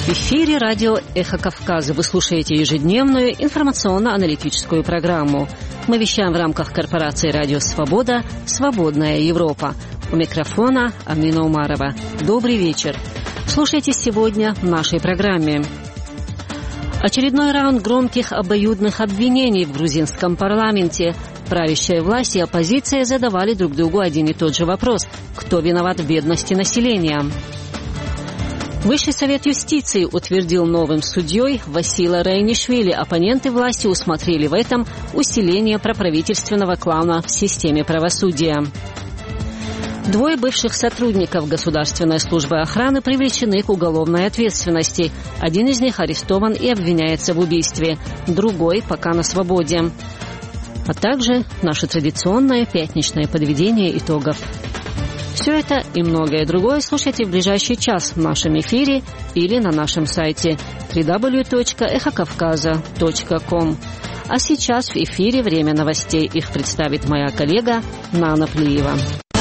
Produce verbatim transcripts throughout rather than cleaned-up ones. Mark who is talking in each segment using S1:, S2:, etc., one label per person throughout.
S1: В эфире радио «Эхо Кавказа». Вы слушаете ежедневную информационно-аналитическую программу. Мы вещаем в рамках корпорации «Радио Свобода» «Свободная Европа». У микрофона Амина Умарова. Добрый вечер. Слушайте сегодня в нашей программе. Очередной раунд громких обоюдных обвинений в грузинском парламенте. Правящая власть и оппозиция задавали друг другу один и тот же вопрос: кто виноват в бедности населения? Высший совет юстиции утвердил новым судьей Васила Райнишвили. Оппоненты власти усмотрели в этом усиление проправительственного клана в системе правосудия. Двое бывших сотрудников Государственной службы охраны привлечены к уголовной ответственности. Один из них арестован и обвиняется в убийстве, другой пока на свободе. А также наше традиционное пятничное подведение итогов. Все это и многое другое слушайте в ближайший час в нашем эфире или на нашем сайте дабл ю дабл ю дабл ю точка эхо кавказа точка ком. А сейчас в эфире время новостей. Их представит моя коллега Нана Плиева.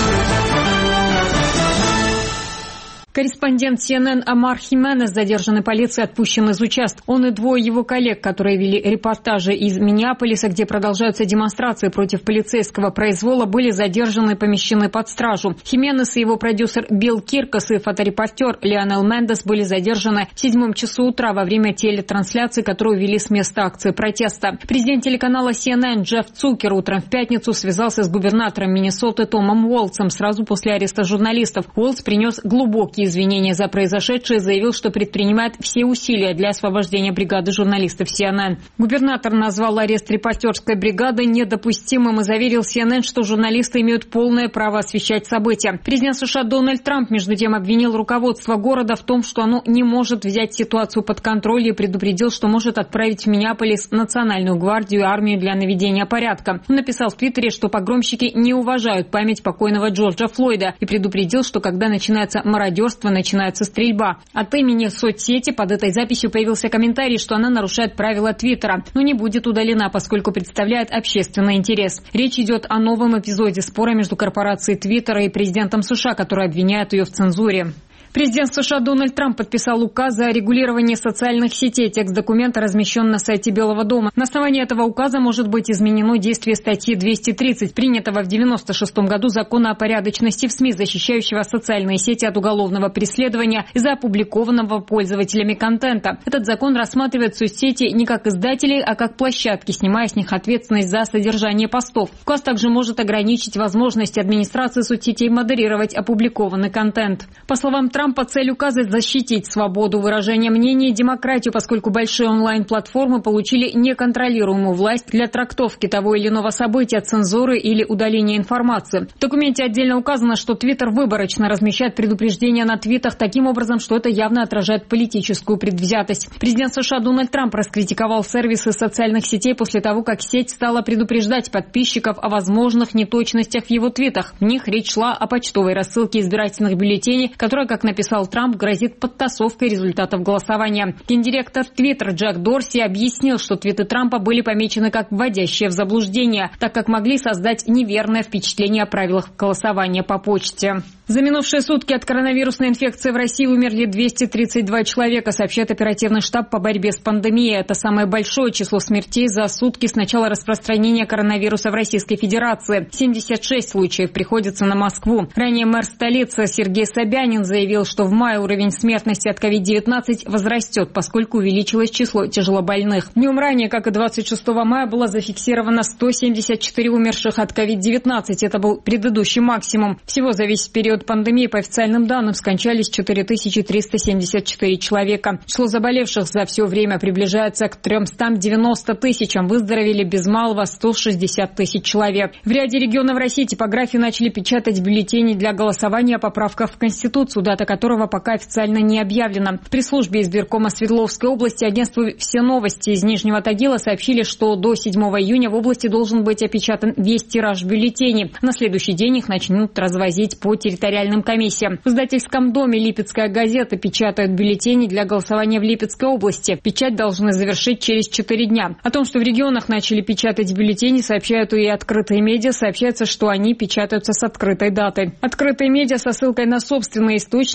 S2: Корреспондент си эн эн Амар Хименес, задержанный полицией, отпущен из участка. Он и двое его коллег, которые вели репортажи из Миннеаполиса, где продолжаются демонстрации против полицейского произвола, были задержаны и помещены под стражу. Хименес и его продюсер Билл Киркос и фоторепортер Лионел Мендес были задержаны в седьмом часу утра во время телетрансляции, которую вели с места акции протеста. Президент телеканала си эн эн Джефф Цукер утром в пятницу связался с губернатором Миннесоты Томом Уолтсом сразу после ареста журналистов. Уолтс принес глубокие извинения за произошедшее и заявил, что предпринимает все усилия для освобождения бригады журналистов си эн эн. Губернатор назвал арест репортерской бригады недопустимым и заверил си эн эн, что журналисты имеют полное право освещать события. Президент США Дональд Трамп, между тем, обвинил руководство города в том, что оно не может взять ситуацию под контроль, и предупредил, что может отправить в Миннеаполис национальную гвардию и армию для наведения порядка. Он написал в Твиттере, что погромщики не уважают память покойного Джорджа Флойда, и предупредил, что когда начинается мародерство, начинается стрельба. От имени соцсети под этой записью появился комментарий, что она нарушает правила Твиттера, но не будет удалена, поскольку представляет общественный интерес. Речь идет о новом эпизоде спора между корпорацией Твиттера и президентом США, который обвиняет ее в цензуре. Президент США Дональд Трамп подписал указ о регулировании социальных сетей. Текст документа размещен на сайте Белого дома. На основании этого указа может быть изменено действие статьи двести тридцать, принятого в девяносто шестом году закона о порядочности в СМИ, защищающего социальные сети от уголовного преследования из-за опубликованного пользователями контента. Этот закон рассматривает соцсети не как издателей, а как площадки, снимая с них ответственность за содержание постов. Указ также может ограничить возможность администрации соцсетей модерировать опубликованный контент. По словам Трампа, цель указа защитить свободу выражения мнений и демократию, поскольку большие онлайн-платформы получили неконтролируемую власть для трактовки того или иного события, цензуры или удаления информации. В документе отдельно указано, что Твиттер выборочно размещает предупреждения на твитах таким образом, что это явно отражает политическую предвзятость. Президент США Дональд Трамп раскритиковал сервисы социальных сетей после того, как сеть стала предупреждать подписчиков о возможных неточностях в его твитах. В них речь шла о почтовой рассылке избирательных бюллетеней, которая, как написал Трамп, грозит подтасовкой результатов голосования. Гендиректор Твиттер Джек Дорси объяснил, что твиты Трампа были помечены как вводящие в заблуждение, так как могли создать неверное впечатление о правилах голосования по почте. За минувшие сутки от коронавирусной инфекции в России умерли двести тридцать два человека, сообщает оперативный штаб по борьбе с пандемией. Это самое большое число смертей за сутки с начала распространения коронавируса в Российской Федерации. семьдесят шесть случаев приходится на Москву. Ранее мэр столицы Сергей Собянин заявил, что в мае уровень смертности от ковид девятнадцать возрастет, поскольку увеличилось число тяжелобольных. Днем ранее, как и двадцать шестого мая, было зафиксировано сто семьдесят четыре умерших от ковид девятнадцать. Это был предыдущий максимум. Всего за весь период пандемии, по официальным данным, скончались четыре тысячи триста семьдесят четыре человека. Число заболевших за все время приближается к трёмстам девяноста тысячам. Выздоровели без малого сто шестьдесят тысяч человек. В ряде регионов России типографии начали печатать бюллетени для голосования о поправках в Конституцию, дата которого пока официально не объявлена. В пресс-службе избиркома Свердловской области агентству «Все новости» из Нижнего Тагила сообщили, что до седьмого июня в области должен быть опечатан весь тираж бюллетеней. На следующий день их начнут развозить по территориальным комиссиям. В издательском доме «Липецкая газета» печатают бюллетени для голосования в Липецкой области. Печать должны завершить через четыре дня. О том, что в регионах начали печатать бюллетени, сообщают и открытые медиа. Сообщается, что они печатаются с открытой датой. Открытые медиа со ссылкой на собственные источники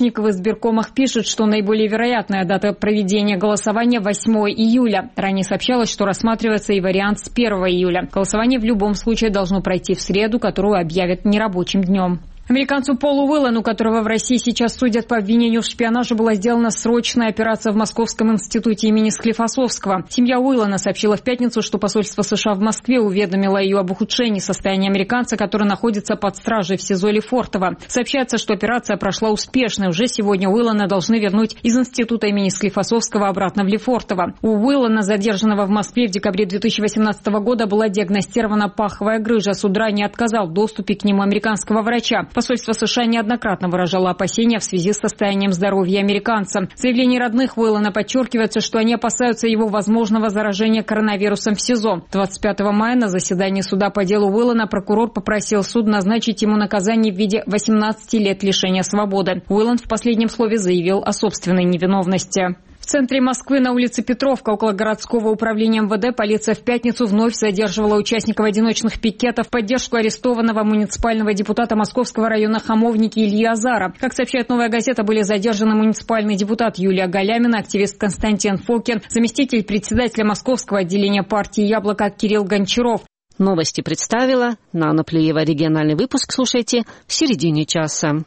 S2: источник в избиркомах пишет, что наиболее вероятная дата проведения голосования восьмого июля. Ранее сообщалось, что рассматривается и вариант с первого июля. Голосование в любом случае должно пройти в среду, которую объявят нерабочим днем. Американцу Полу Уиллану, которого в России сейчас судят по обвинению в шпионаже, была сделана срочная операция в Московском институте имени Склифосовского. Семья Уиллана сообщила в пятницу, что посольство США в Москве уведомило ее об ухудшении состояния американца, который находится под стражей в СИЗО Лефортово. Сообщается, что операция прошла успешно. Уже сегодня Уиллана должны вернуть из института имени Склифосовского обратно в Лефортово. У Уиллана, задержанного в Москве в декабре две тысячи восемнадцатого года, была диагностирована паховая грыжа. Суд ранее отказал в доступе к нему американского врача. Посольство США неоднократно выражало опасения в связи с состоянием здоровья американца. В заявлении родных Уиллана подчеркивается, что они опасаются его возможного заражения коронавирусом в СИЗО. двадцать пятого мая на заседании суда по делу Уиллана прокурор попросил суд назначить ему наказание в виде восемнадцати лет лишения свободы. Уиллан в последнем слове заявил о собственной невиновности. В центре Москвы на улице Петровка около городского управления эм вэ дэ полиция в пятницу вновь задерживала участников одиночных пикетов в поддержку арестованного муниципального депутата Московского района Хамовники Ильи Азара. Как сообщает «Новая газета», были задержаны муниципальный депутат Юлия Галямина, активист Константин Фокин, заместитель председателя Московского отделения партии «Яблоко» Кирилл Гончаров.
S1: Новости представила Нана Плиева. Региональный выпуск слушайте в середине часа.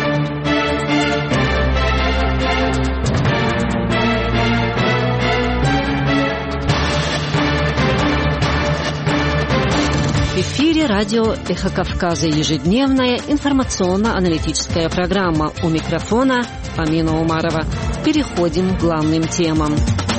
S1: В эфире радио «Эхо Кавказа», ежедневная информационно-аналитическая программа. У микрофона Амина Умарова. Переходим к главным темам.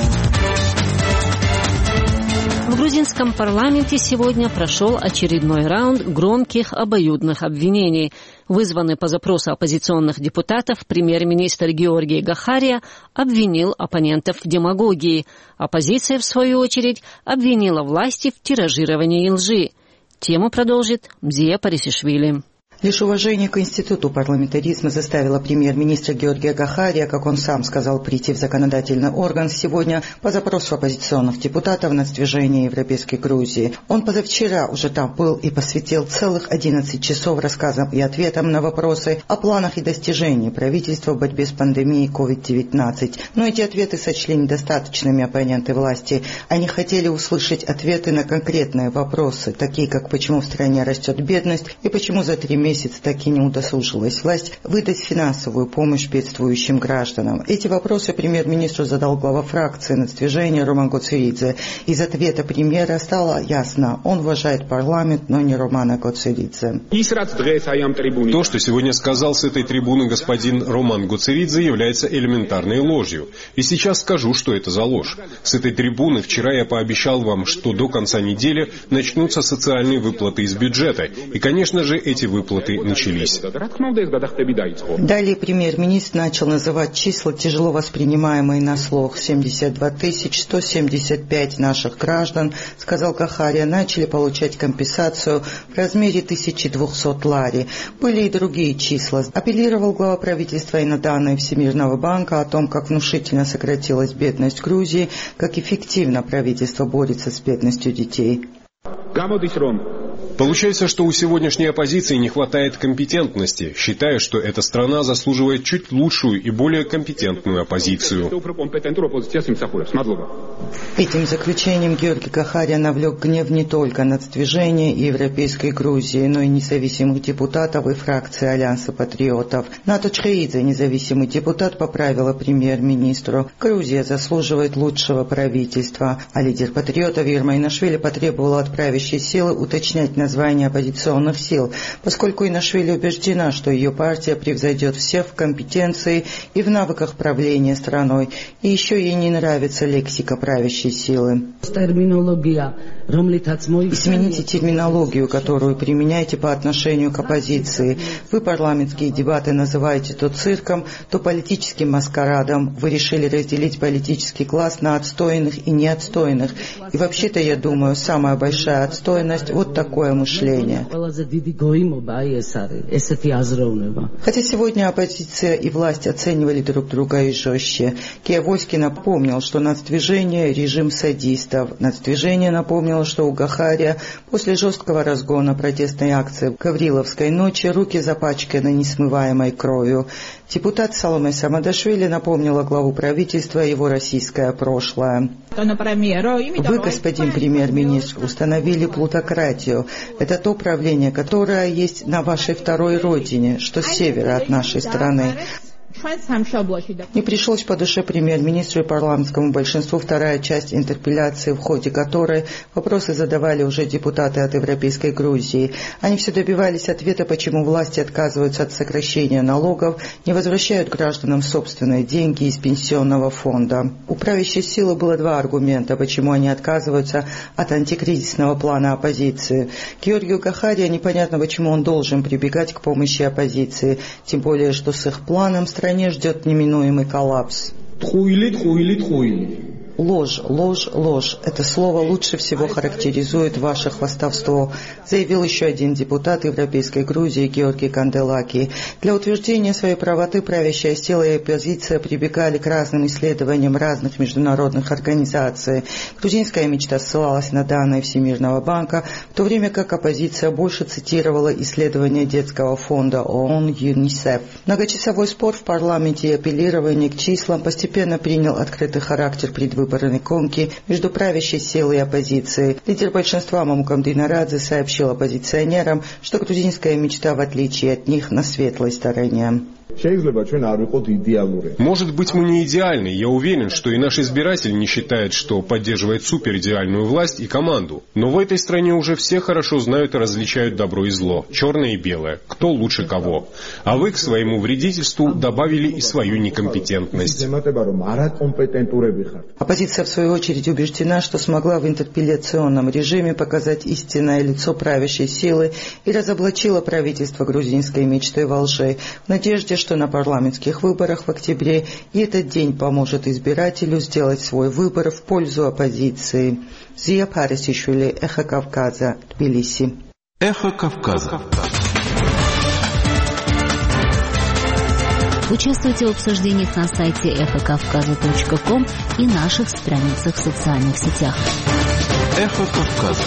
S1: В грузинском парламенте сегодня прошел очередной раунд громких обоюдных обвинений. Вызванный по запросу оппозиционных депутатов, премьер-министр Георгий Гахария обвинил оппонентов в демагогии. Оппозиция, в свою очередь, обвинила власти в тиражировании лжи. Тему продолжит Мзия Парисишвили.
S3: Лишь уважение к институту парламентаризма заставило премьер-министра Георгия Гахария, как он сам сказал, прийти в законодательный орган сегодня по запросу оппозиционных депутатов на сдвижение Европейской Грузии. Он позавчера уже там был и посвятил целых одиннадцать часов рассказам и ответам на вопросы о планах и достижениях правительства в борьбе с пандемией ковид девятнадцать. Но эти ответы сочли недостаточными оппоненты власти. Они хотели услышать ответы на конкретные вопросы, такие как почему в стране растет бедность и почему за три месяца месяц так и не удосужилась власть выдать финансовую помощь бедствующим гражданам. Эти вопросы премьер-министру задал глава фракции нацдвижения Роман Гоцеридзе. Из ответа премьера стало ясно, он уважает парламент, но не Романа Гоцеридзе.
S4: То, что сегодня сказал с этой трибуны господин Роман Гоцеридзе, является элементарной ложью. И сейчас скажу, что это за ложь. С этой трибуны вчера я пообещал вам, что до конца недели начнутся социальные выплаты из бюджета. И, конечно же, эти выплаты начались.
S3: Далее премьер-министр начал называть числа, тяжело воспринимаемые на слух. семьдесят две тысячи сто семьдесят пять наших граждан, сказал Гахария, начали получать компенсацию в размере тысяча двести лари. Были и другие числа. Апеллировал глава правительства и на данные Всемирного банка о том, как внушительно сократилась бедность Грузии, как эффективно правительство борется с бедностью детей.
S4: Получается, что у сегодняшней оппозиции не хватает компетентности. Считаю, что эта страна заслуживает чуть лучшую и более компетентную оппозицию.
S3: Этим заключением Георгий Гахария навлек гнев не только нацдвижения и Европейской Грузии, но и независимых депутатов и фракции Альянса патриотов. Ната Чхеидзе, независимый депутат, поправила премьер-министру. Грузия заслуживает лучшего правительства. А лидер патриотов Ирма Инашвили потребовала от правящей силы уточнять название оппозиционных сил, поскольку Инашвили убеждена, что ее партия превзойдет всех в компетенции и в навыках правления страной. И еще ей не нравится лексика правящей силы. Измените терминологию, которую применяете по отношению к оппозиции. Вы парламентские дебаты называете то цирком, то политическим маскарадом. Вы решили разделить политический класс на отстойных и неотстойных. И вообще-то, я думаю, самая большая отстойность – вот такое мышления. Хотя сегодня оппозиция и власть оценивали друг друга и жестче. Киявойский напомнил, что нацдвижение – режим садистов. Нацдвижение напомнило, что у Гахария после жесткого разгона протестной акции в Гавриловской ночи руки запачканы несмываемой кровью. Депутат Саломе Самадашвили напомнила главу правительства его российское прошлое. Вы, господин премьер-министр, установили плутократию. Это то правление, которое есть на вашей второй родине, что с севера от нашей страны. Не пришлось по душе премьер-министру и парламентскому большинству вторая часть интерпелляции, в ходе которой вопросы задавали уже депутаты от Европейской Грузии. Они все добивались ответа, почему власти отказываются от сокращения налогов, не возвращают гражданам собственные деньги из пенсионного фонда. У правящей силы было два аргумента, почему они отказываются от антикризисного плана оппозиции. Георгию Гахария непонятно, почему он должен прибегать к помощи оппозиции, тем более, что с их планом страна стране ждет неминуемый коллапс. Ложь, ложь, ложь. Это слово лучше всего характеризует ваше хвастовство, заявил еще один депутат Европейской Грузии Георгий Канделаки. Для утверждения своей правоты правящая сила и оппозиция прибегали к разным исследованиям разных международных организаций. Грузинская мечта ссылалась на данные Всемирного банка, в то время как оппозиция больше цитировала исследования детского фонда ООН ЮНИСЕФ. Многочасовой спор в парламенте и апеллирование к числам постепенно принял открытый характер предвыборной выборной гонки между правящей силой и оппозицией. Лидер большинства Мамукам Динарадзе сообщил оппозиционерам, что грузинская мечта, в отличие от них, на светлой стороне.
S4: Может быть, мы не идеальны. Я уверен, что и наш избиратель не считает, что поддерживает суперидеальную власть и команду. Но в этой стране уже все хорошо знают и различают добро и зло, черное и белое, кто лучше кого. А вы к своему вредительству добавили и свою некомпетентность.
S3: Оппозиция, в свою очередь, убеждена, что смогла в интерпелляционном режиме показать истинное лицо правящей силы и разоблачила правительство грузинской мечты во лжи, в надежде, что на парламентских выборах в октябре и этот день поможет избирателю сделать свой выбор в пользу оппозиции. Зия Парисишвили, Эхо Кавказа, Тбилиси.
S5: Эхо Кавказа.
S6: Участвуйте в обсуждениях на сайте эхо кавказа точка ком и наших страницах в социальных сетях.
S5: Эхо Кавказа.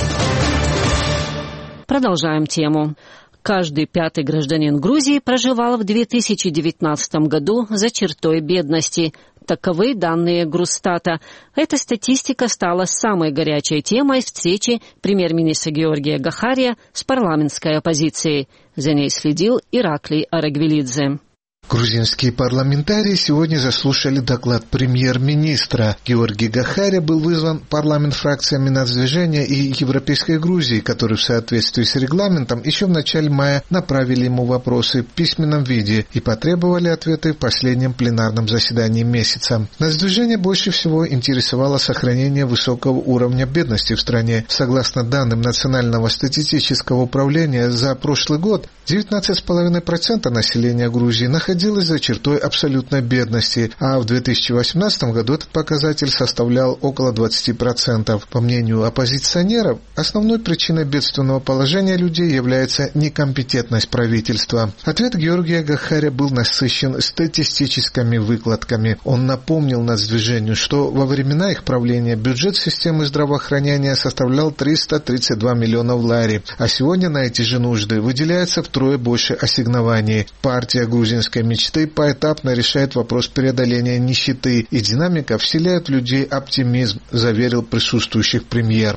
S1: Продолжаем тему. Каждый пятый гражданин Грузии проживал в две тысячи девятнадцатом году за чертой бедности. Таковы данные Грустата. Эта статистика стала самой горячей темой встречи премьер-министра Георгия Гахария с парламентской оппозицией. За ней следил Ираклий Арагвелидзе.
S7: Грузинские парламентарии сегодня заслушали доклад премьер-министра. Георгий Гахария был вызван в парламент фракциями Нацдвижения и Европейской Грузии, которые в соответствии с регламентом еще в начале мая направили ему вопросы в письменном виде и потребовали ответы в последнем пленарном заседании месяца. Нацдвижение больше всего интересовало сохранение высокого уровня бедности в стране. Согласно данным Национального статистического управления, за прошлый год девятнадцать целых пять десятых процента населения Грузии находилось за чертой абсолютной бедности, а в две тысячи восемнадцатом году этот показатель составлял около двадцать процентов. По мнению оппозиционеров, основной причиной бедственного положения людей является некомпетентность правительства. Ответ Георгия Гахария был насыщен статистическими выкладками. Он напомнил Нацдвижению, что во времена их правления бюджет системы здравоохранения составлял триста тридцать два миллиона лари, а сегодня на эти же нужды выделяется втрое больше ассигнований. Партия грузинской мечты поэтапно решает вопрос преодоления нищеты, и динамика вселяет в людей оптимизм, заверил присутствующих премьер.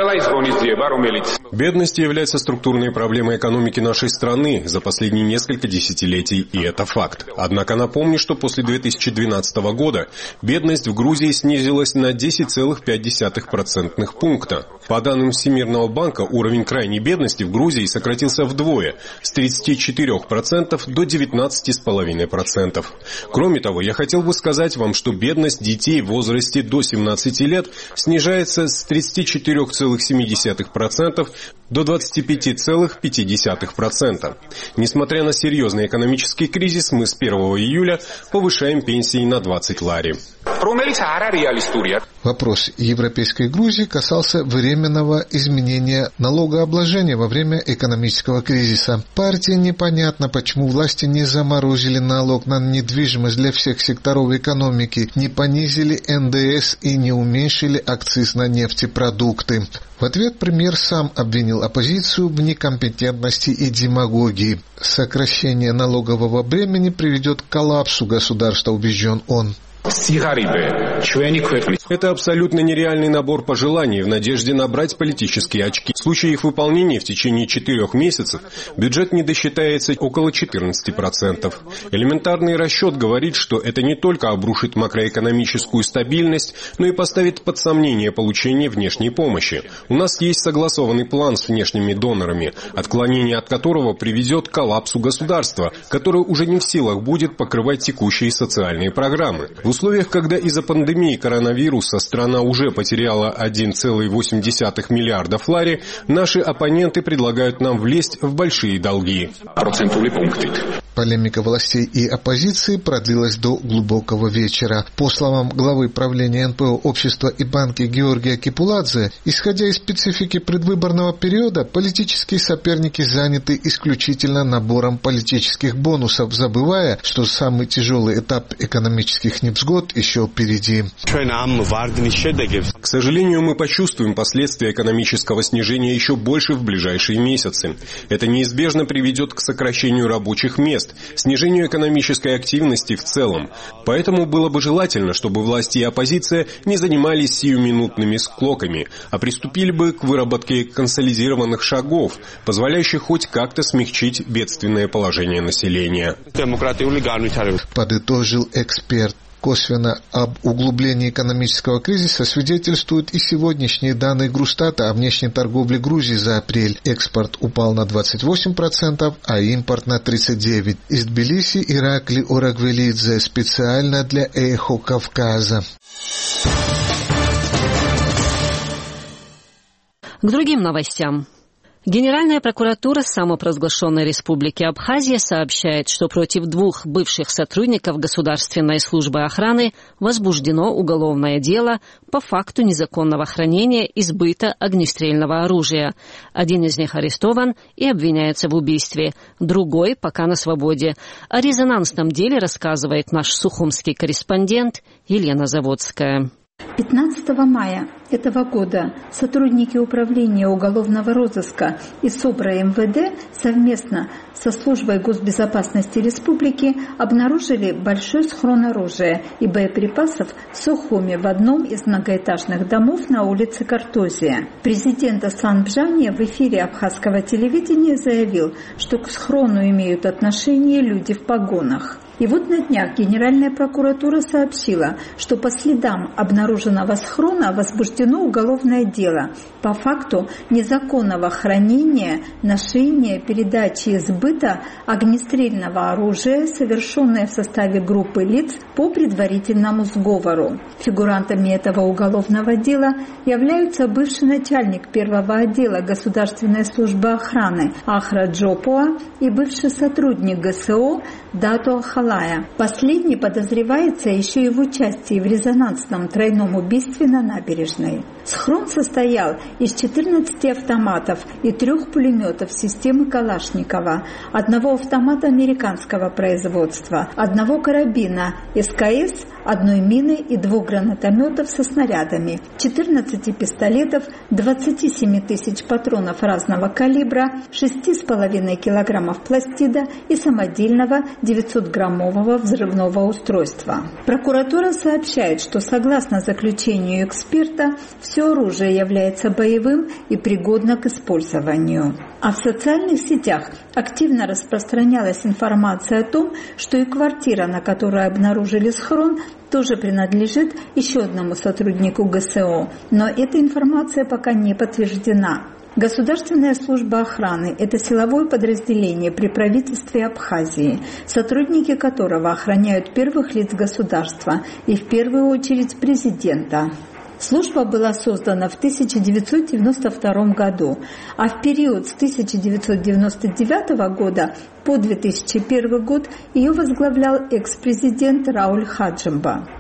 S4: Бедность является структурной проблемой экономики нашей страны за последние несколько десятилетий, и это факт. Однако напомню, что после две тысячи двенадцатого года бедность в Грузии снизилась на десять целых пять десятых процентных пункта. По данным Всемирного банка, уровень крайней бедности в Грузии сократился вдвое, с тридцати четырёх процентов до девятнадцати целых пяти десятых процента. Кроме того, я хотел бы сказать вам, что бедность детей в возрасте до семнадцати лет снижается с тридцати четырёх целых семи десятых процента до двадцати пяти целых пяти десятых процента. Несмотря на серьезный экономический кризис, мы с первого июля повышаем пенсии на двадцать лари.
S7: Вопрос Европейской Грузии касался временного изменения налогообложения во время экономического кризиса. Партии непонятно, почему власти не заморозили налог на недвижимость для всех секторов экономики, не понизили эн дэ эс и не уменьшили акциз на нефтепродукты. В ответ премьер сам обвинил оппозицию в некомпетентности и демагогии. Сокращение налогового бремени приведет к коллапсу государства, убежден он.
S4: Это абсолютно нереальный набор пожеланий в надежде набрать политические очки. В случае их выполнения в течение четырех месяцев бюджет не досчитается около четырнадцати процентов. Элементарный расчет говорит, что это не только обрушит макроэкономическую стабильность, но и поставит под сомнение получение внешней помощи. У нас есть согласованный план с внешними донорами, отклонение от которого приведет к коллапсу государства, которое уже не в силах будет покрывать текущие социальные программы. В условиях, когда из-за пандемии коронавируса страна уже потеряла один целых восемь десятых миллиарда лари, наши оппоненты предлагают нам влезть в большие долги.
S7: Полемика властей и оппозиции продлилась до глубокого вечера. По словам главы правления эн пэ о общества и банки Георгия Кипуладзе, исходя из специфики предвыборного периода, политические соперники заняты исключительно набором политических бонусов, забывая, что самый тяжелый этап экономических невзгод еще впереди.
S4: К сожалению, мы почувствуем последствия экономического снижения еще больше в ближайшие месяцы. Это неизбежно приведет к сокращению рабочих мест, снижению экономической активности в целом. Поэтому было бы желательно, чтобы власти и оппозиция не занимались сиюминутными склоками, а приступили бы к выработке консолидированных шагов, позволяющих хоть как-то смягчить бедственное положение населения.
S7: Подытожил эксперт. Косвенно об углублении экономического кризиса свидетельствуют и сегодняшние данные Грустата о внешней торговле Грузии за апрель. Экспорт упал на двадцать восемь процентов, а импорт на тридцать девять процентов. Из Тбилиси Иракли Орагвелидзе специально для «Эхо Кавказа».
S1: К другим новостям. Генеральная прокуратура самопровозглашенной Республики Абхазия сообщает, что против двух бывших сотрудников Государственной службы охраны возбуждено уголовное дело по факту незаконного хранения и сбыта огнестрельного оружия. Один из них арестован и обвиняется в убийстве, другой пока на свободе. О резонансном деле рассказывает наш сухумский корреспондент Елена Заводская.
S8: пятнадцатого мая этого года сотрудники Управления уголовного розыска и СОБРа эм вэ дэ совместно со Службой госбезопасности Республики обнаружили большой схрон оружия и боеприпасов в Сухуме в одном из многоэтажных домов на улице Картозия. Президент Аслан Бжания в эфире абхазского телевидения заявил, что к схрону имеют отношение люди в погонах. И вот на днях Генеральная прокуратура сообщила, что по следам обнаруженного схрона возбуждено уголовное дело по факту незаконного хранения, ношения, передачи и сбыта огнестрельного оружия, совершенное в составе группы лиц по предварительному сговору. Фигурантами этого уголовного дела являются бывший начальник первого отдела Государственной службы охраны Ахра Джопуа и бывший сотрудник гэ эс о Дато Халая. Последний подозревается еще и в участии в резонансном тройном убийстве на набережной. Схрон состоял из четырнадцати автоматов и трех пулеметов системы Калашникова, одного автомата американского производства, одного карабина эс ка эс, одной мины и двух гранатометов со снарядами, четырнадцати пистолетов, двадцати семи тысяч патронов разного калибра, шести с половиной килограммов пластида и самодельного девятисотграммового взрывного устройства. Прокуратура сообщает, что согласно заключению эксперта, все оружие является боевым и пригодно к использованию. А в социальных сетях активно распространялась информация о том, что и квартира, на которой обнаружили схрон, тоже принадлежит еще одному сотруднику гэ эс о, но эта информация пока не подтверждена. Государственная служба охраны – это силовое подразделение при правительстве Абхазии, сотрудники которого охраняют первых лиц государства и в первую очередь президента. Служба была создана в тысяча девятьсот девяносто втором году, а в период с тысяча девятьсот девяносто девятого года по две тысячи первый год ее возглавлял экс-президент Рауль Хаджимба.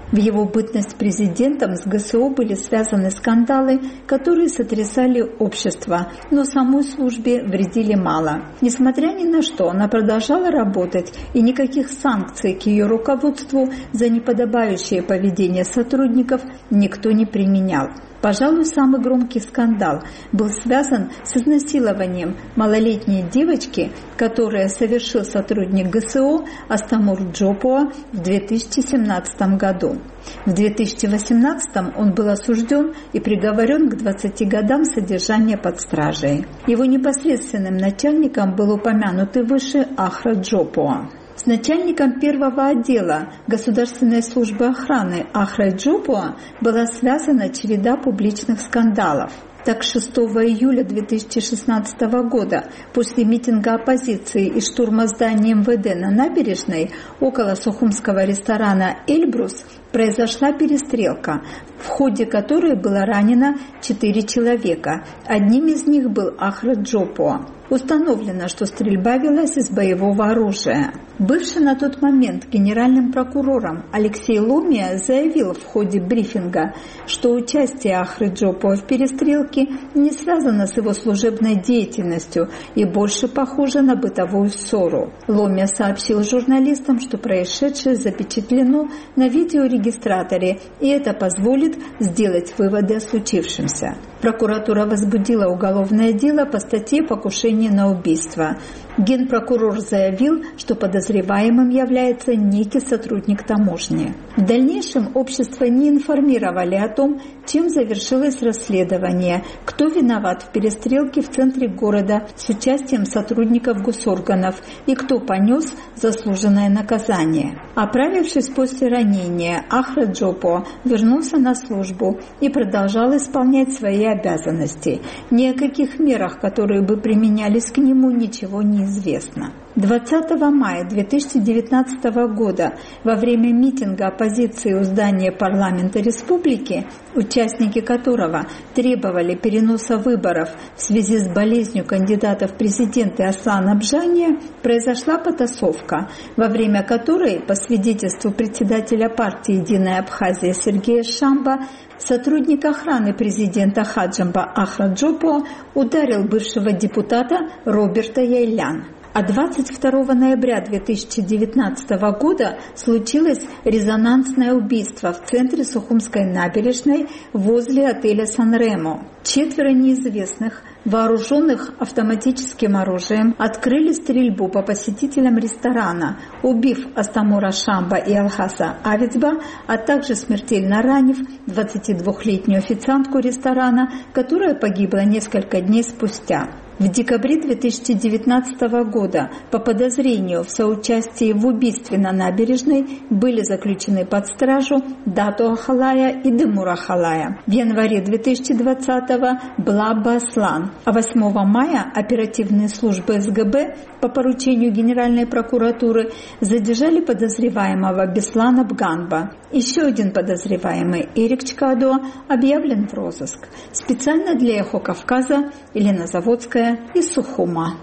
S8: В его бытность президентом с ГСО были связаны скандалы, которые сотрясали общество, но самой службе вредили мало. Несмотря ни на что, она продолжала работать, и никаких санкций к ее руководству за неподобающее поведение сотрудников никто не применял. Пожалуй, самый громкий скандал был связан с изнасилованием малолетней девочки, которое совершил сотрудник ГСО Астамур Джопуа в две тысячи семнадцатом году. В две тысячи восемнадцатом он был осужден и приговорен к двадцати годам содержания под стражей. Его непосредственным начальником был упомянутый выше Ахра Джопуа. С начальником первого отдела Государственной службы охраны Ахрой Джопуа была связана череда публичных скандалов. Так, шестого июля две тысячи шестнадцатого года, после митинга оппозиции и штурма здания эм вэ дэ на набережной около сухумского ресторана «Эльбрус», произошла перестрелка, в ходе которой было ранено четыре человека. Одним из них был Ахра Джопуа. Установлено, что стрельба велась из боевого оружия. Бывший на тот момент генеральным прокурором Алексей Ломия заявил в ходе брифинга, что участие Ахры Джопуа в перестрелке не связано с его служебной деятельностью и больше похоже на бытовую ссору. Ломия сообщил журналистам, что происшедшее запечатлено на видеорегистраторе, и это позволит сделать выводы о случившемся. Прокуратура возбудила уголовное дело по статье «Покушение на убийство». Генпрокурор заявил, что подозреваемым является некий сотрудник таможни. В дальнейшем общество не информировали о том, чем завершилось расследование, кто виноват в перестрелке в центре города с участием сотрудников госорганов и кто понес заслуженное наказание. Оправившись после ранения, Ахра Джопуа вернулся на службу и продолжал исполнять свои обязанности. Ни о каких мерах, которые бы применялись к нему, ничего не известно. двадцатого мая две тысячи девятнадцатого года во время митинга оппозиции у здания парламента республики, участники которого требовали переноса выборов в связи с болезнью кандидата в президенты Аслана Бжания, произошла потасовка, во время которой, по свидетельству председателя партии «Единая Абхазия» Сергея Шамба, сотрудник охраны президента Хаджамба Ахра Джопуа ударил бывшего депутата Роберта Яйлян. А двадцать второго ноября две тысячи девятнадцатого года случилось резонансное убийство в центре Сухумской набережной возле отеля «Сан-Ремо». Четверо неизвестных, вооруженных автоматическим оружием, открыли стрельбу по посетителям ресторана, убив Астамура Шамба и Алхаса Авицба, а также смертельно ранив двадцатидвухлетнюю официантку ресторана, которая погибла несколько дней спустя. В декабре две тысячи девятнадцатого года по подозрению в соучастии в убийстве на набережной были заключены под стражу Дату Ахалая и Демура Халая. В январе две тысячи двадцатого Блаба Аслан, а восьмого мая оперативные службы эс гэ бэ по поручению Генеральной прокуратуры задержали подозреваемого Беслана Бганба. Еще один подозреваемый, Эрик Чкадо, объявлен в розыск. Специально для «Эхо Кавказа» Елена Заводская из Сухума.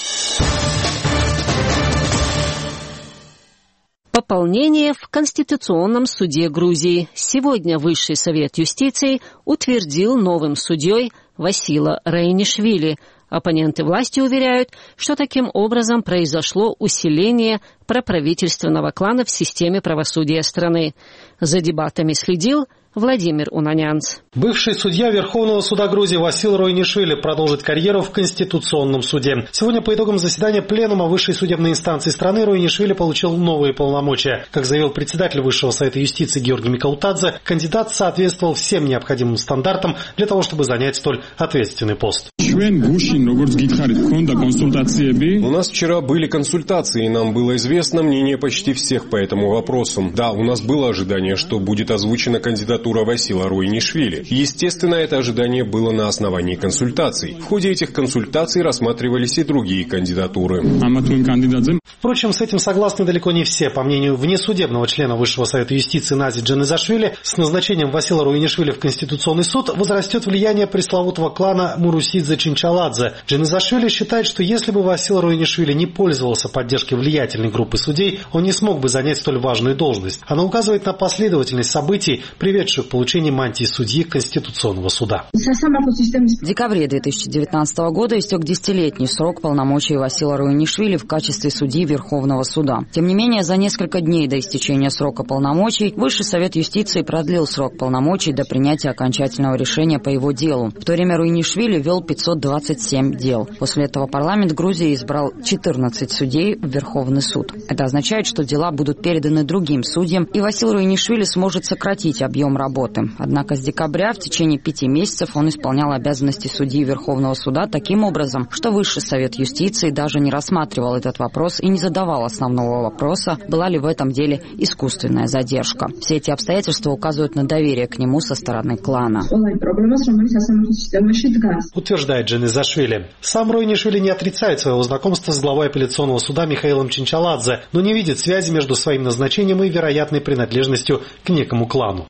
S1: Пополнение в Конституционном суде Грузии. Сегодня Высший совет юстиции утвердил новым судьей Васила Раинишвили. Оппоненты власти уверяют, что таким образом произошло усиление проправительственного клана в системе правосудия страны. За дебатами следил Владимир Унанянц.
S9: Бывший судья Верховного суда Грузии Васил Раинишвили продолжит карьеру в Конституционном суде. Сегодня по итогам заседания пленума высшей судебной инстанции страны Раинишвили получил новые полномочия. Как заявил председатель Высшего совета юстиции Георгий Микаутадзе, кандидат соответствовал всем необходимым стандартам для того, чтобы занять столь ответственный пост.
S4: У нас вчера были консультации, и нам было известно мнение почти всех по этому вопросу. Да, у нас было ожидание, что будет озвучена кандидатура кандидатура Васила Руинишвили. Естественно, это ожидание было на основании консультаций. В ходе этих консультаций рассматривались и другие кандидатуры.
S9: Впрочем, с этим согласны далеко не все. По мнению внесудебного члена Высшего совета юстиции Нази Джанизашвили, с назначением Васила Руинишвили в Конституционный суд возрастет влияние пресловутого клана Мурусидзе-Чинчаладзе. Джанизашвили считает, что если бы Васил Руинишвили не пользовался поддержкой влиятельной группы судей, он не смог бы занять столь важную должность. Она указывает на последовательность событий, приведших к получению мантии судьи Конституционного суда.
S10: В декабре две тысячи девятнадцатого года истек десятилетний срок полномочий Васила Руинишвили в качестве судьи Верховного суда. Тем не менее, за несколько дней до истечения срока полномочий Высший совет юстиции продлил срок полномочий до принятия окончательного решения по его делу. В то время Руинишвили вел пятьсот двадцать семь дел. После этого парламент Грузии избрал четырнадцать судей в Верховный суд. Это означает, что дела будут переданы другим судьям, и Васил Руинишвили сможет сократить объем работы. Однако с декабря в течение пяти месяцев он исполнял обязанности судьи Верховного суда таким образом, что Высший совет юстиции даже не рассматривал этот вопрос и не задавал основного вопроса, была ли в этом деле искусственная задержка. Все эти обстоятельства указывают на доверие к нему со стороны клана.
S9: Утверждает Джанизашвили. Сам Руинишвили не отрицает своего знакомства с главой апелляционного суда Михаилом Чинчаладзе, но не видит связи между своим назначением и вероятной принадлежностью к некому клану.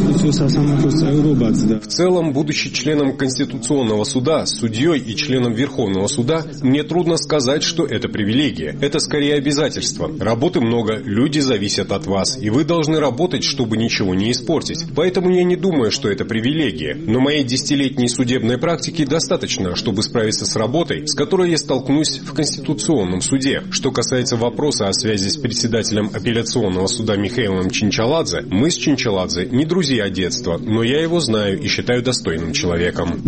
S4: В целом, будучи членом Конституционного суда, судьей и членом Верховного суда, мне трудно сказать, что это привилегия. Это скорее обязательство. Работы много, люди зависят от вас, и вы должны работать, чтобы ничего не испортить. Поэтому я не думаю, что это привилегия. Но моей десятилетней судебной практики достаточно, чтобы справиться с работой, с которой я столкнусь в Конституционном суде. Что касается вопроса о связи с председателем апелляционного суда Михаилом Чинчаладзе, мы с Чинчаладзе не друзья детства, но я его знаю и считаю достойным человеком.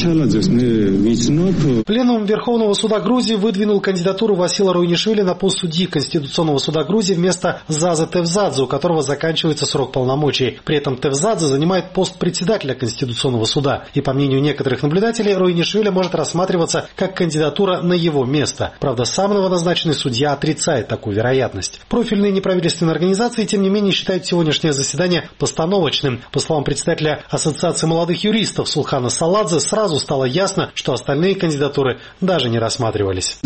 S9: Пленум Верховного суда Грузии выдвинул кандидатуру Васила Руинишвили на пост судьи Конституционного суда Грузии вместо Зазы Тевзадзе, у которого заканчивается срок полномочий. При этом Тевзадзе занимает пост председателя Конституционного суда. И по мнению некоторых наблюдателей, Руинишвили может рассматриваться как кандидатура на его место. Правда, сам новоназначенный судья отрицает такую вероятность. Профильные неправительственные организации, тем не менее, считают сегодняшнее заседание постановочным. По словам председателя Ассоциации молодых юристов Сулхана Саладзе, сразу стало ясно, что остальные кандидатуры даже не рассматривались.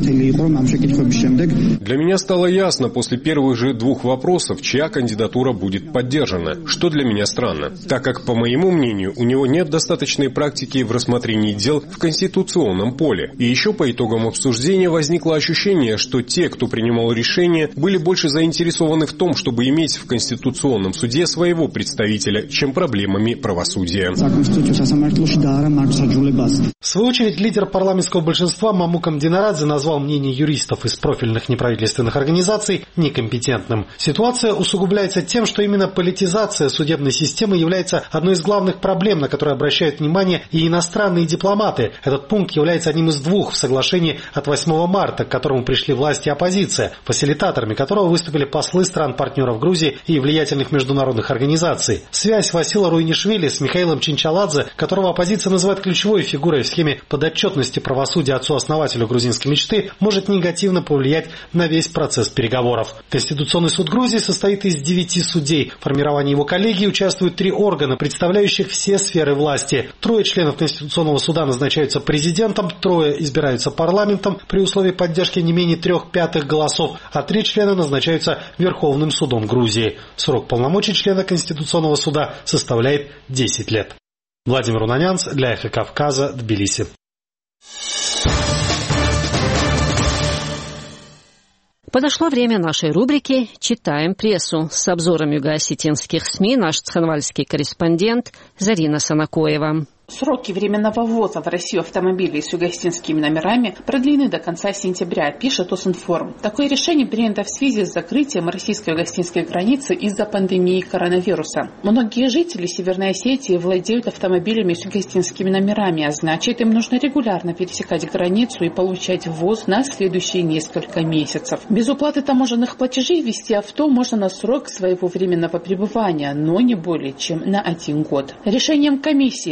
S4: Для меня стало ясно после первых же двух вопросов, чья кандидатура будет поддержана, что для меня странно, так как, по моему мнению, у него нет достаточной практики в рассмотрении дел в конституционном поле. И еще по итогам обсуждения возникло ощущение, что те, кто принимал решения, были больше заинтересованы в том, чтобы иметь в Конституционном суде своего представителя, чем проблемами правосудия.
S9: В свою очередь, лидер парламентского большинства Мамукам Динарадзе назвал мнение юристов из профильных неправительственных организаций некомпетентным. Ситуация усугубляется тем, что именно политизация судебной системы является одной из главных проблем, на которые обращают внимание и иностранные дипломаты. Этот пункт является одним из двух в соглашении от восьмого марта, к которому пришли власти и оппозиция, фасилитаторами которого выступили послы стран-партнеров Грузии и влиятельных международных организаций. Связь Васила Руинишвили с Михаилом Чинчаладзе, которого оппозиция называет ключевой фигурой в схеме подотчетности правосудия отцу-основателю грузинской мечты, может негативно повлиять на весь процесс переговоров. Конституционный суд Грузии состоит из девяти судей. В формировании его коллегии участвуют три органа, представляющих все сферы власти. Трое членов Конституционного суда назначаются президентом, трое избираются парламентом при условии поддержки не менее трех пятых голосов, а три члена назначаются Верховным судом Грузии. Срок полномочий члена Конституционного суда составляет десять лет. Владимир Унанянц для Эхо Кавказа, Тбилиси.
S1: Подошло время нашей рубрики «Читаем прессу». С обзором юго-осетинских СМИ наш цханвальский корреспондент Зарина Санакоева.
S11: Сроки временного ввоза в Россию автомобилей с юго-осетинскими номерами продлены до конца сентября, пишет Осинформ. Такое решение принято в связи с закрытием российско-юго-осетинской границы из-за пандемии коронавируса. Многие жители Северной Осетии владеют автомобилями с юго-осетинскими номерами, а значит, им нужно регулярно пересекать границу и получать ввоз на следующие несколько месяцев. Без уплаты таможенных платежей ввести авто можно на срок своего временного пребывания, но не более чем на один год. Решением комиссии в РАЗ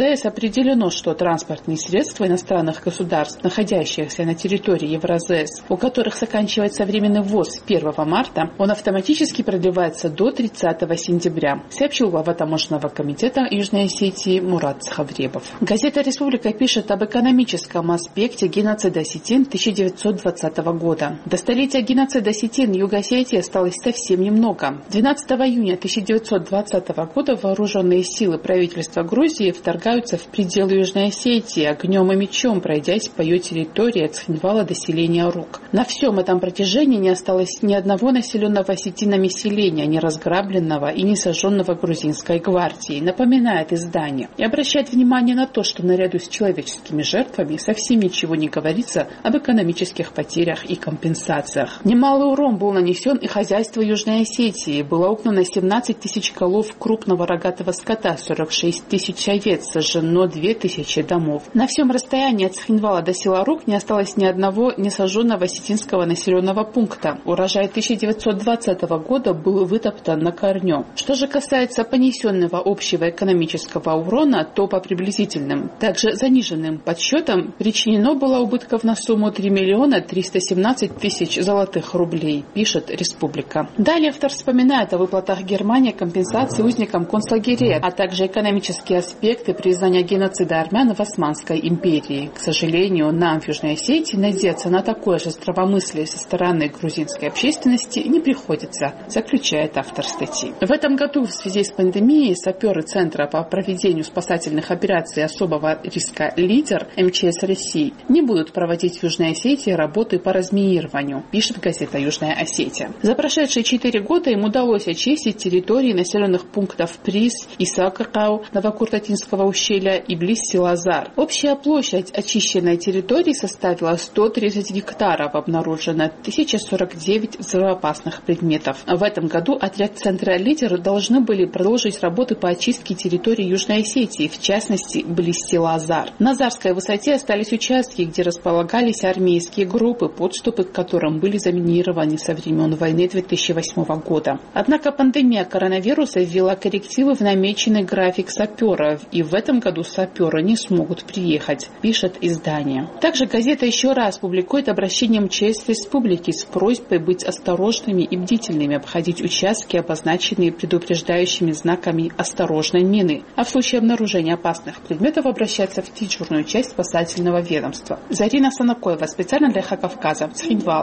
S11: Евразес определено, что транспортные средства иностранных государств, находящихся на территории Евразес, у которых заканчивается временный ввоз первого марта, он автоматически продлевается до тридцатого сентября, сообщил глава таможенного комитета Южной Осетии Мурат Цхавребов. Газета «Республика» пишет об экономическом аспекте геноцида осетин тысяча девятьсот двадцатого года. До столетия геноцида осетин Юга Осетии осталось совсем немного. двенадцатого июня тысяча девятьсот двадцатого года вооруженные силы правительства Грузии вторгаются в пределы Южной Осетии огнем и мечом, пройдясь по ее территории от Цхинвала до селения Рук. На всем этом протяжении не осталось ни одного населенного осетинами селения, не разграбленного и не сожженного грузинской гвардией, напоминает издание. И обращает внимание на то, что наряду с человеческими жертвами совсем ничего не говорится об экономических потерях и компенсациях. Немалый урон был нанесен и хозяйству Южной Осетии. Было угнано семнадцать тысяч голов крупного рогатого скота, сорок шесть тысяч овец, сожжено две тысячи домов. На всем расстоянии от Цхинвала до села Рук не осталось ни одного несожженного осетинского населенного пункта. Урожай тысяча девятьсот двадцатого года был вытоптан на корню. Что же касается понесенного общего экономического урона, то по приблизительным, также заниженным подсчетам, причинено было убытков на сумму три миллиона триста семнадцать тысяч золотых рублей, пишет «Республика». Далее автор вспоминает о выплатах Германии компенсации узникам концлагерей, а также экономические аспекты признания геноцида армян в Османской империи. К сожалению, нам в Южной Осетии надеяться на такое же здравомыслие со стороны грузинской общественности не приходится, заключает автор статьи. В этом году в связи с пандемией саперы Центра по проведению спасательных операций особого риска «Лидер» эм че эс России не будут проводить в Южной Осетии работы по разминированию, пишет газета «Южная Осетия». За прошедшие четыре года им удалось очистить территории населенных пунктов Приз, Исаакакау, Новокуртатинского ущелья и близ села Зар. Общая площадь очищенной территории составила сто тридцать гектаров, обнаружено тысяча сорок девять взрывоопасных предметов. В этом году отряд Центра «Лидер» должны были продолжить работы по очистке территории Южной Осетии, в частности, близ села Зар. На Зарской высоте остались участки, где располагались армейские группы, подступы к которым были заминированы со времен войны две тысячи восьмого года. Однако пандемия коронавируса ввела коррективы в намеченный график саперов, и в этом году саперы не смогут приехать, пишет издание. Также газета еще раз публикует обращение эм че эс Республики с просьбой быть осторожными и бдительными, обходить участки, обозначенные предупреждающими знаками «осторожной мины», а в случае обнаружения опасных предметов обращаться в дежурную часть спасательного ведомства. Зарина Санакоева, специально для Эхо Кавказа, Цхинвал.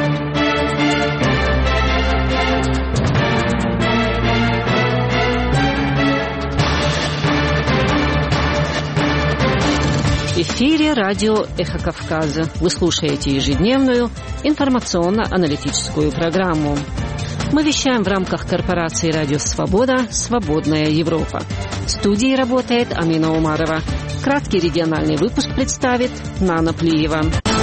S1: В эфире радио «Эхо Кавказа». Вы слушаете ежедневную информационно-аналитическую программу. Мы вещаем в рамках корпорации «Радио Свобода. Свободная Европа». В студии работает Амина Умарова. Краткий региональный выпуск представит Нана Плиева.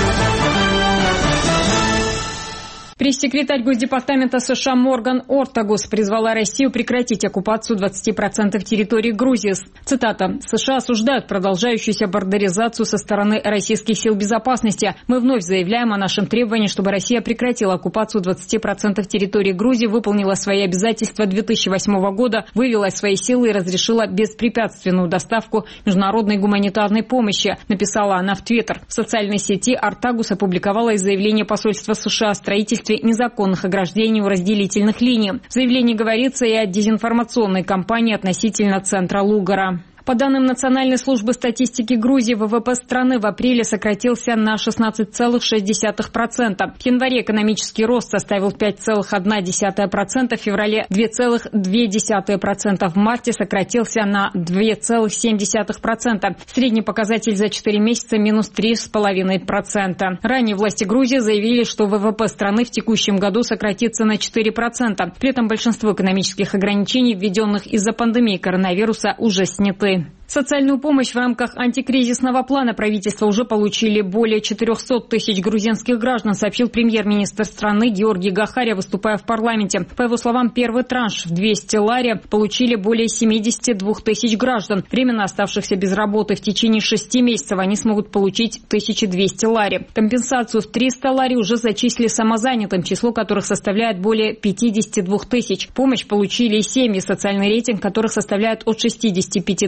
S2: Пресс-секретарь Госдепартамента США Морган Ортагус призвала Россию прекратить оккупацию двадцати процентов территории Грузии. Цитата. «США осуждают продолжающуюся бордеризацию со стороны российских сил безопасности. Мы вновь заявляем о нашем требовании, чтобы Россия прекратила оккупацию двадцати процентов территории Грузии, выполнила свои обязательства две тысячи восьмого года, вывела свои силы и разрешила беспрепятственную доставку международной гуманитарной помощи», написала она в Твиттер. В социальной сети Ортагус опубликовала заявление посольства США о строительстве незаконных ограждений у разделительных линий. В заявлении говорится и о дезинформационной кампании относительно центра Лугара. По данным Национальной службы статистики Грузии, ВВП страны в апреле сократился на шестнадцать целых шесть десятых процента. В январе экономический рост составил пять целых одна десятая процента, в феврале два целых две десятых процента, в марте сократился на два целых семь десятых процента. Средний показатель за четыре месяца минус три целых пять десятых процента. Ранее власти Грузии заявили, что ВВП страны в текущем году сократится на четыре процента. При этом большинство экономических ограничений, введенных из-за пандемии коронавируса, уже сняты. Социальную помощь в рамках антикризисного плана правительства уже получили более четырехсот тысяч грузинских граждан, сообщил премьер-министр страны Георгий Гахария, выступая в парламенте. По его словам, первый транш в двести лари получили более семидесяти двух тысяч граждан. Временно оставшихся без работы в течение шести месяцев они смогут получить тысячу двести лари. Компенсацию в триста лари уже зачислили самозанятым, число которых составляет более пятидесяти двух тысяч. Помощь получили и семьи, социальный рейтинг которых составляет от шестидесяти пяти тысяч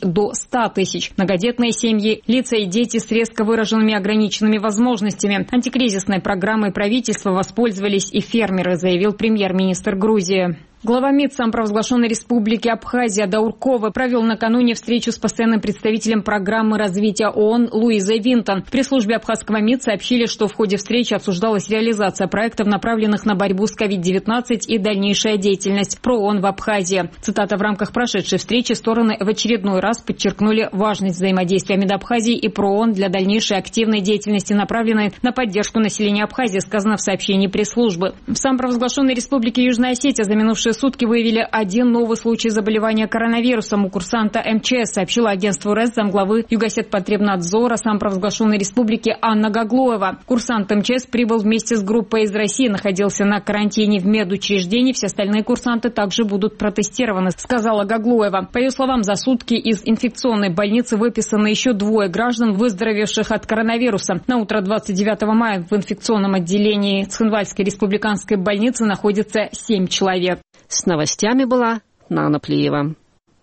S2: до ста тысяч. Многодетные семьи, лица и дети с резко выраженными ограниченными возможностями. Антикризисной программой правительства воспользовались и фермеры, заявил премьер-министр Грузии. Глава МИД самопровозглашенной республики Абхазия Дауркова провел накануне встречу с постоянным представителем программы развития ООН Луизой Винтон. В пресс-службе абхазского МИД сообщили, что в ходе встречи обсуждалась реализация проектов, направленных на борьбу с ковид девятнадцать и дальнейшая деятельность ПРООН в Абхазии. Цитата: в рамках прошедшей встречи стороны в очередной раз подчеркнули важность взаимодействия МИД Абхазии и ПРООН для дальнейшей активной деятельности, направленной на поддержку населения Абхазии, сказано в сообщении пресс-службы. В самопровозглашенной республике Южная Осетия за минувшие сутки выявили один новый случай заболевания коронавирусом у курсанта эм че эс, сообщила агентству РЭС замглавы Югосетпотребнадзора самопровозглашенной республики Анна Гаглоева. Курсант эм че эс прибыл вместе с группой из России, находился на карантине в медучреждении. Все остальные курсанты также будут протестированы, сказала Гаглоева. По ее словам, за сутки из инфекционной больницы выписаны еще двое граждан, выздоровевших от коронавируса. На утро двадцать девятого мая в инфекционном отделении Цхинвальской республиканской больницы находится семь человек.
S1: С новостями была Нана Плиева.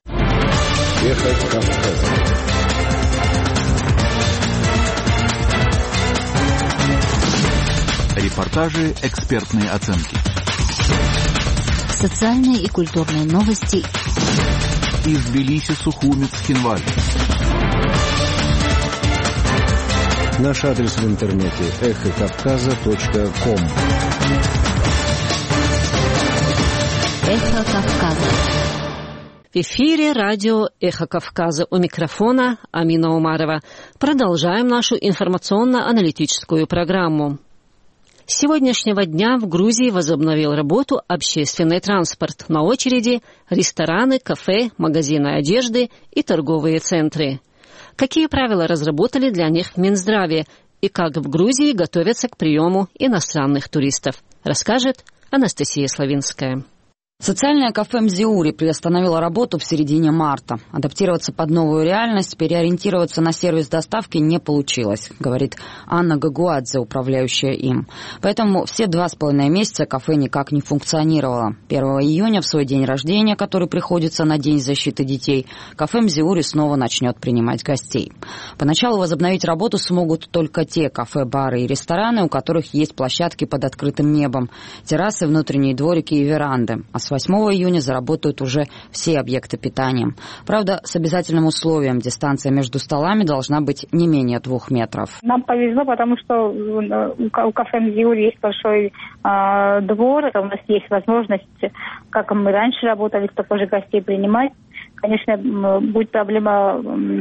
S5: Репортажи, экспертные оценки.
S6: Социальные и культурные новости.
S5: Из Тбилиси, Сухуми, Цхинваль.
S12: Наш адрес в интернете эхо кавказа точка ком.
S6: Эхо Кавказа.
S1: В эфире радио «Эхо Кавказа», у микрофона Амина Умарова. Продолжаем нашу информационно-аналитическую программу. С сегодняшнего дня в Грузии возобновил работу общественный транспорт. На очереди рестораны, кафе, магазины одежды и торговые центры. Какие правила разработали для них в Минздраве и как в Грузии готовятся к приему иностранных туристов, расскажет Анастасия Славинская.
S10: Социальное кафе «Мзиури» приостановило работу в середине марта. Адаптироваться под новую реальность, переориентироваться на сервис доставки не получилось, говорит Анна Гагуадзе, управляющая им. Поэтому все два с половиной месяца кафе никак не функционировало. первого июня, в свой день рождения, который приходится на День защиты детей, кафе «Мзиури» снова начнет принимать гостей. Поначалу возобновить работу смогут только те кафе, бары и рестораны, у которых есть площадки под открытым небом, террасы, внутренние дворики и веранды. А с восьмого июня заработают уже все объекты питания. Правда, с обязательным условием: дистанция между столами должна быть не менее двух метров.
S13: Нам повезло, потому что у кафе «Мзиури» есть большой э, двор, у нас есть возможность, как мы раньше работали, столько же гостей принимать. Конечно, будет проблема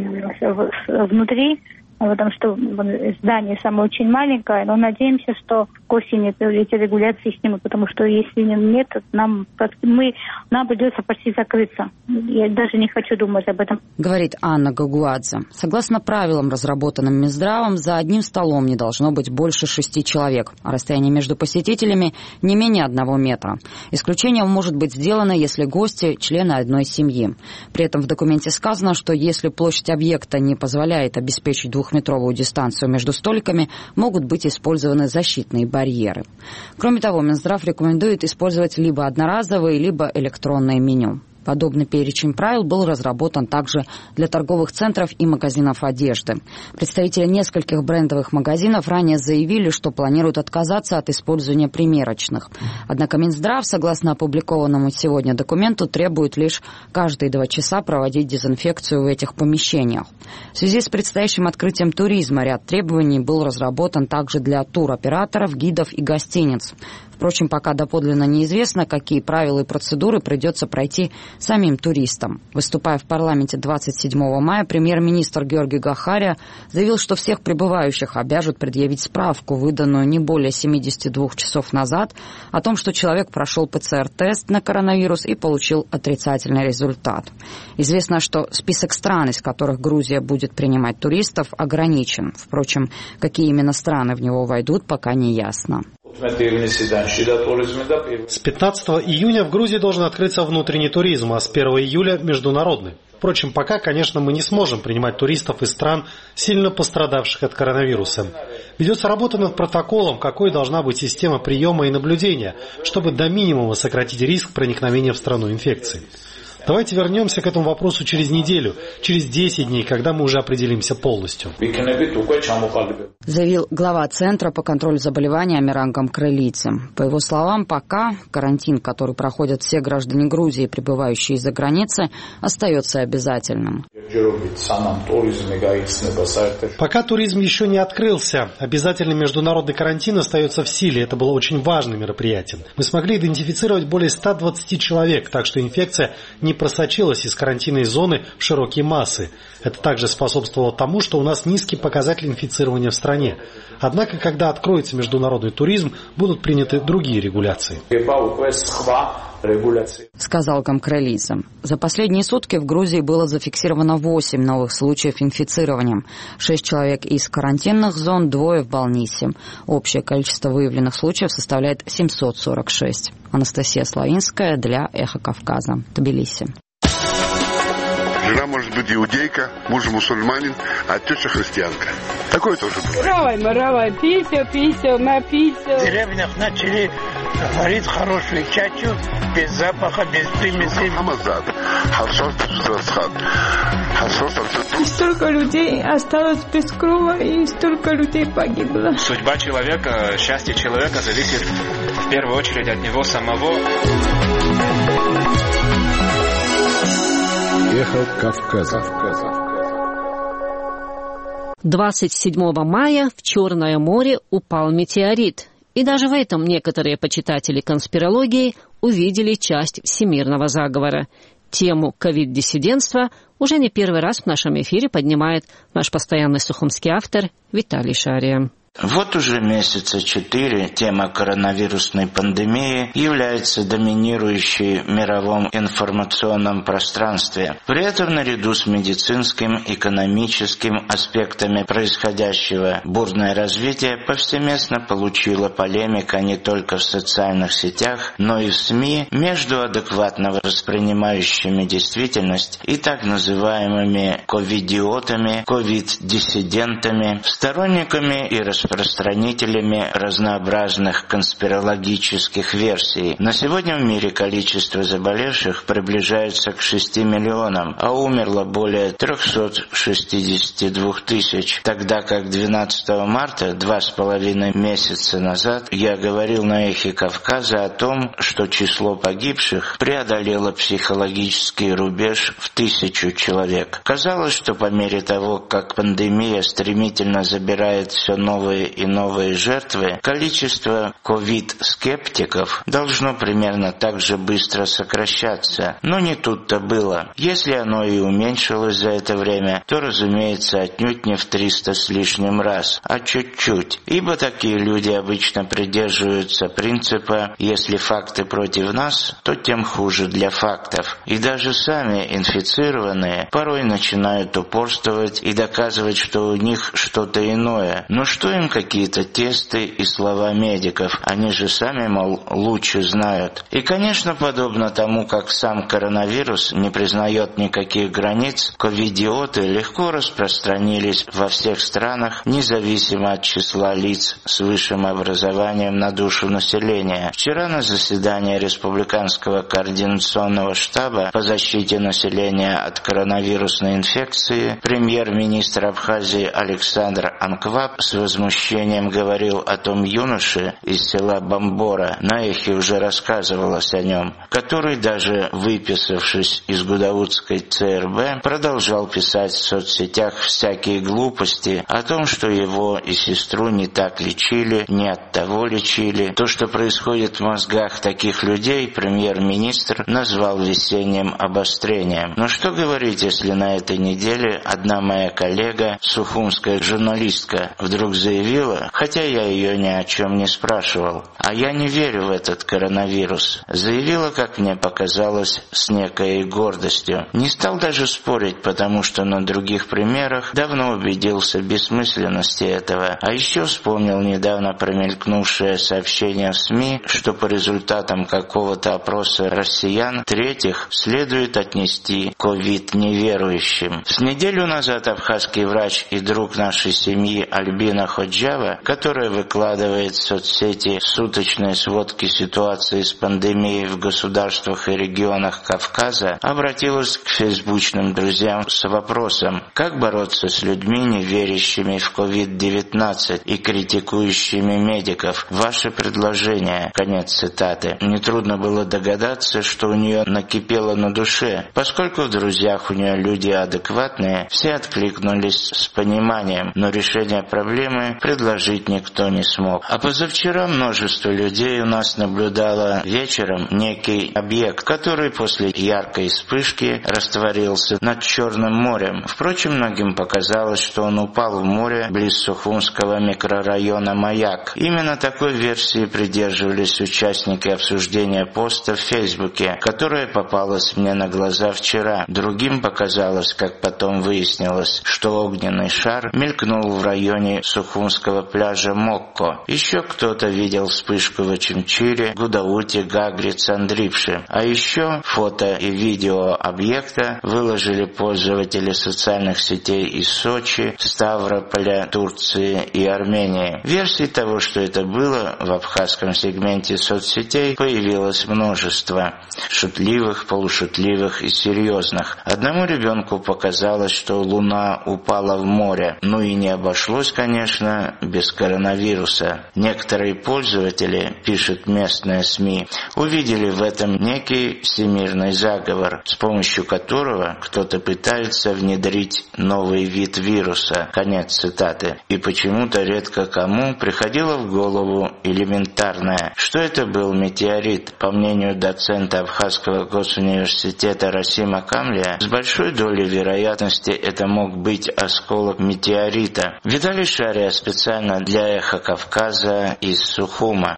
S13: внутри, потому что здание самое очень маленькое, но надеемся, что к осени эти регуляции снимут, потому что если нет, нам, мы, нам придется почти закрыться. Я даже не хочу думать об этом.
S10: Говорит Анна Гагуадзе. Согласно правилам, разработанным Минздравом, за одним столом не должно быть больше шести человек, а расстояние между посетителями не менее одного метра. Исключение может быть сделано, если гости – члены одной семьи. При этом в документе сказано, что если площадь объекта не позволяет обеспечить двух метровую дистанцию между столиками, могут быть использованы защитные барьеры. Кроме того, Минздрав рекомендует использовать либо одноразовые, либо электронное меню. Подобный перечень правил был разработан также для торговых центров и магазинов одежды. Представители нескольких брендовых магазинов ранее заявили, что планируют отказаться от использования примерочных. Однако Минздрав, согласно опубликованному сегодня документу, требует лишь каждые два часа проводить дезинфекцию в этих помещениях. В связи с предстоящим открытием туризма ряд требований был разработан также для туроператоров, гидов и гостиниц. Впрочем, пока доподлинно неизвестно, какие правила и процедуры придется пройти самим туристам. Выступая в парламенте двадцать седьмого мая, премьер-министр Георгий Гахария заявил, что всех прибывающих обяжут предъявить справку, выданную не более семидесяти двух часов назад, о том, что человек прошел пэ цэ эр-тест на коронавирус и получил отрицательный результат. Известно, что список стран, из которых Грузия будет принимать туристов, ограничен. Впрочем, какие именно страны в него войдут, пока не ясно.
S9: С пятнадцатого июня в Грузии должен открыться внутренний туризм, а с первого июля – международный. Впрочем, пока, конечно, мы не сможем принимать туристов из стран, сильно пострадавших от коронавируса. Ведется работа над протоколом, какой должна быть система приема и наблюдения, чтобы до минимума сократить риск проникновения в страну инфекции. Давайте вернемся к этому вопросу через неделю, через десять дней, когда мы уже определимся полностью.
S10: Заявил глава Центра по контролю заболеваний Амиран Гамкрелидзе. По его словам, пока карантин, который проходят все граждане Грузии, прибывающие из-за границы, остается обязательным.
S9: Пока туризм еще не открылся, обязательный международный карантин остается в силе. Это было очень важным мероприятием. Мы смогли идентифицировать более ста двадцати человек, так что инфекция не просочилась из карантинной зоны в широкие массы. Это также способствовало тому, что у нас низкий показатель инфицирования в стране. Однако, когда откроется международный туризм, будут приняты другие регуляции.
S10: Сказал Гамкрелидзе. За последние сутки в Грузии было зафиксировано восемь новых случаев инфицирования. Шесть человек из карантинных зон, двое в Балнисе. Общее количество выявленных случаев составляет семьсот сорок шесть. Анастасия Славинская для «Эхо Кавказа», Тбилиси.
S14: Жена может быть иудейка, муж мусульманин, а теща христианка. Такое тоже бывает.
S15: Равай, маравай, писел, писел, написел.
S16: В деревнях начали варить хорошую чачу, без запаха, без примесей.
S15: И столько людей осталось без крова, и столько людей погибло.
S17: Судьба человека, счастье человека зависит в первую очередь от него самого.
S12: Эхо Кавказа.
S1: двадцать седьмого мая в Черное море упал метеорит. И даже в этом некоторые почитатели конспирологии увидели часть всемирного заговора. Тему ковид-диссидентства уже не первый раз в нашем эфире поднимает наш постоянный сухумский автор Виталий Шария.
S18: Вот уже месяца четыре тема коронавирусной пандемии является доминирующей в мировом информационном пространстве. При этом наряду с медицинским, экономическим аспектами происходящего бурное развитие повсеместно получила полемика не только в социальных сетях, но и в СМИ между адекватно воспринимающими действительность и так называемыми ковидиотами, ковид-диссидентами, сторонниками и распространителями разнообразных конспирологических версий. На сегодня в мире количество заболевших приближается к шести миллионам, а умерло более трехсот шестидесяти двух тысяч, тогда как двенадцатого марта, два с половиной месяца назад, я говорил на Эхе Кавказа о том, что число погибших преодолело психологический рубеж в тысячу человек. Казалось, что по мере того, как пандемия стремительно забирает все новые и новые жертвы, количество ковид-скептиков должно примерно так же быстро сокращаться. Но не тут-то было. Если оно и уменьшилось за это время, то, разумеется, отнюдь не в триста с лишним раз, а чуть-чуть. Ибо такие люди обычно придерживаются принципа «если факты против нас, то тем хуже для фактов». И даже сами инфицированные порой начинают упорствовать и доказывать, что у них что-то иное. Но что им какие-то тесты и слова медиков? Они же сами, мол, лучше знают. И, конечно, подобно тому, как сам коронавирус не признает никаких границ, ковидиоты легко распространились во всех странах, независимо от числа лиц с высшим образованием на душу населения. Вчера на заседании Республиканского координационного штаба по защите населения от коронавирусной инфекции премьер-министр Абхазии Александр Анкваб с возмущением говорил о том юноше из села Бамбора, на Эхе уже рассказывалось о нем, который, даже выписавшись из Гудаутской ЦРБ, продолжал писать в соцсетях всякие глупости о том, что его и сестру не так лечили, не от того лечили. То, что происходит в мозгах таких людей, премьер-министр назвал весенним обострением. Но что говорить, если на этой неделе одна моя коллега, сухумская журналистка, вдруг заявила, хотя я ее ни о чем не спрашивал, а я не верю в этот коронавирус. Заявила, как мне показалось, с некой гордостью. Не стал даже спорить, потому что на других примерах давно убедился в бессмысленности этого. А еще вспомнил недавно промелькнувшее сообщение в СМИ, что по результатам какого-то опроса россиян третьих следует отнести ковид неверующим. С неделю назад абхазский врач и друг нашей семьи Альбина Ходь Раджава, которая выкладывает в соцсети суточные сводки ситуации с пандемией в государствах и регионах Кавказа, обратилась к фейсбучным друзьям с вопросом, как бороться с людьми, не верящими в ковид девятнадцать и критикующими медиков. Ваше предложение. Конец цитаты. Нетрудно было догадаться, что у нее накипело на душе. Поскольку в друзьях у нее люди адекватные, все откликнулись с пониманием, но решение проблемы предложить никто не смог. А позавчера множество людей у нас наблюдало вечером некий объект, который после яркой вспышки растворился над Черным морем. Впрочем, многим показалось, что он упал в море близ Сухумского микрорайона Маяк. Именно такой версии придерживались участники обсуждения поста в Фейсбуке, которое попалось мне на глаза вчера. Другим показалось, как потом выяснилось, что огненный шар мелькнул в районе Сухумского пляжа Мокко. Еще кто-то видел вспышку в Очимчире, Гудауте, Гагре, Цандрипше. А еще фото и видео объекта выложили пользователи социальных сетей из Сочи, Ставрополя, Турции и Армении. Версий того, что это было, в абхазском сегменте соцсетей появилось множество. Шутливых, полушутливых и серьезных. Одному ребенку показалось, что Луна упала в море. Ну и не обошлось, конечно, без коронавируса. Некоторые пользователи, пишут местные СМИ, увидели в этом некий всемирный заговор, с помощью которого кто-то пытается внедрить новый вид вируса. Конец цитаты. И почему-то редко кому приходило в голову элементарное, что это был метеорит. По мнению доцента Абхазского госуниверситета Расима Камлия, с большой долей вероятности это мог быть осколок метеорита. Виталий Шария специально для «Эхо Кавказа» из Сухума.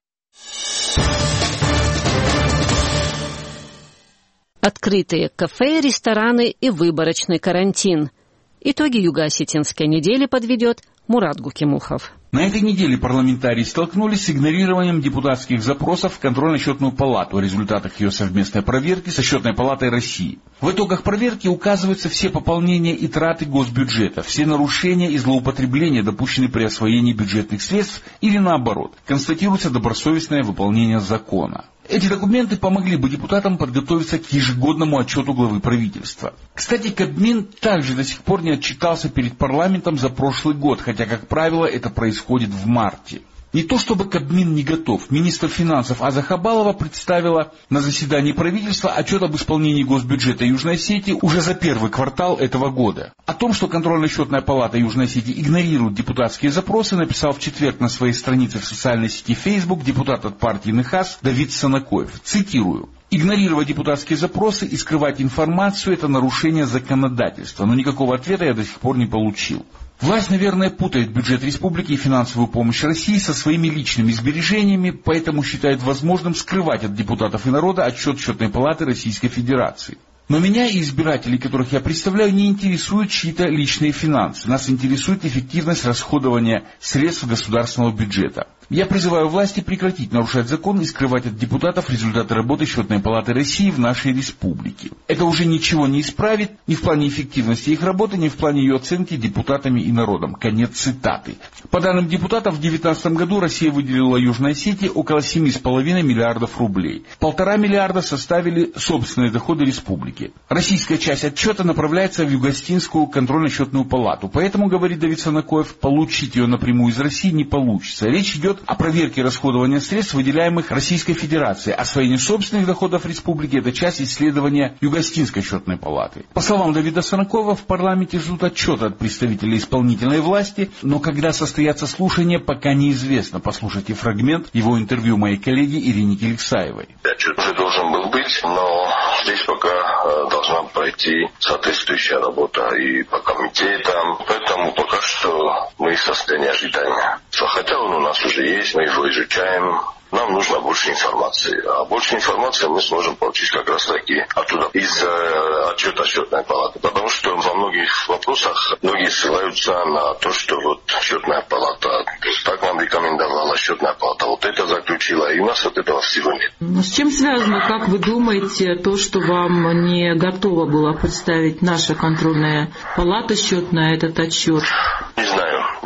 S1: Открытые кафе, рестораны и выборочный карантин. Итоги юго-осетинской недели подведет Мурат Гукимухов.
S19: На этой неделе парламентарии столкнулись с игнорированием депутатских запросов в контрольно-счетную палату о результатах ее совместной проверки со Счетной палатой России. В итогах проверки указываются все пополнения и траты госбюджета, все нарушения и злоупотребления, допущенные при освоении бюджетных средств, или наоборот, констатируется добросовестное выполнение закона. Эти документы помогли бы депутатам подготовиться к ежегодному отчету главы правительства. Кстати, Кабмин также до сих пор не отчитался перед парламентом за прошлый год, хотя, как правило, это происходит в марте. Не то чтобы Кабмин не готов. Министр финансов Аза Хабалова представила на заседании правительства отчет об исполнении госбюджета Южной Осетии уже за первый квартал этого года. О том, что контрольно-счетная палата Южной Осетии игнорирует депутатские запросы, написал в четверг на своей странице в социальной сети Facebook депутат от партии НХАС Давид Санакоев. Цитирую. Игнорировать депутатские запросы и скрывать информацию – это нарушение законодательства, но никакого ответа я до сих пор не получил. Власть, наверное, путает бюджет республики и финансовую помощь России со своими личными сбережениями, поэтому считает возможным скрывать от депутатов и народа отчет Счетной палаты Российской Федерации. Но меня и избирателей, которых я представляю, не интересуют чьи-то личные финансы. Нас интересует эффективность расходования средств государственного бюджета. Я призываю власти прекратить нарушать закон и скрывать от депутатов результаты работы Счетной палаты России в нашей республике. Это уже ничего не исправит ни в плане эффективности их работы, ни в плане ее оценки депутатами и народом. Конец цитаты. По данным депутатов, в две тысячи девятнадцатом году Россия выделила Южной Осетии около семи с половиной миллиардов рублей. Полтора миллиарда составили собственные доходы республики. Российская часть отчета направляется в Юго-Осетинскую контрольно-счетную палату. Поэтому, говорит Давид Санакоев, получить ее напрямую из России не получится. Речь идет о проверке расходования средств, выделяемых Российской Федерации. Освоение собственных доходов республики – это часть исследования Юго-Осетинской счетной палаты. По словам Давида Санакоева, в парламенте ждут отчета от представителей исполнительной власти, но когда состоятся слушания, пока неизвестно. Послушайте фрагмент его интервью моей коллеге Ирине Келексаевой.
S20: Отчет уже должен был быть, но здесь пока должна пройти соответствующая работа и по комитетам, поэтому пока что мы в состоянии ожидания. Хотя он у нас уже есть, мы его изучаем. Нам нужно больше информации. А больше информации мы сможем получить как раз таки оттуда, из э, отчета Счетной палаты. Потому что во многих вопросах многие ссылаются на то, что вот Счетная палата, так нам рекомендовала Счетная палата, вот это заключила, и у нас вот этого всего нет.
S21: Но с чем связано, как вы думаете, то, что вам не готова была представить наша контрольная палата счетная этот отчет?
S20: Не знаю. Я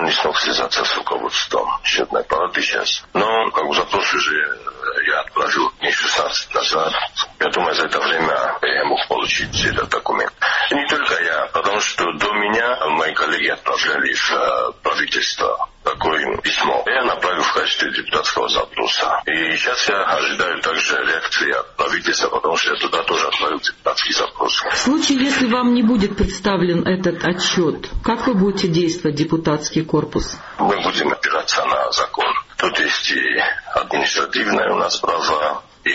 S20: он не смог связаться с руководством счетной палаты сейчас. Но как бы запрос уже я отправил дней шестнадцать назад. Я думаю, за это время я мог получить этот документ. И не только я, потому что до меня мои коллеги отправляли в правительство такое письмо. Я направил в качестве депутатского запроса. И сейчас я ожидаю также реакции от правительства, потому что я туда тоже отправил депутатский запрос.
S21: В случае, если вам не будет представлен этот отчет, как вы будете действовать, депутатский корпус?
S20: Мы будем опираться на закон. Тут есть и административное у нас право, и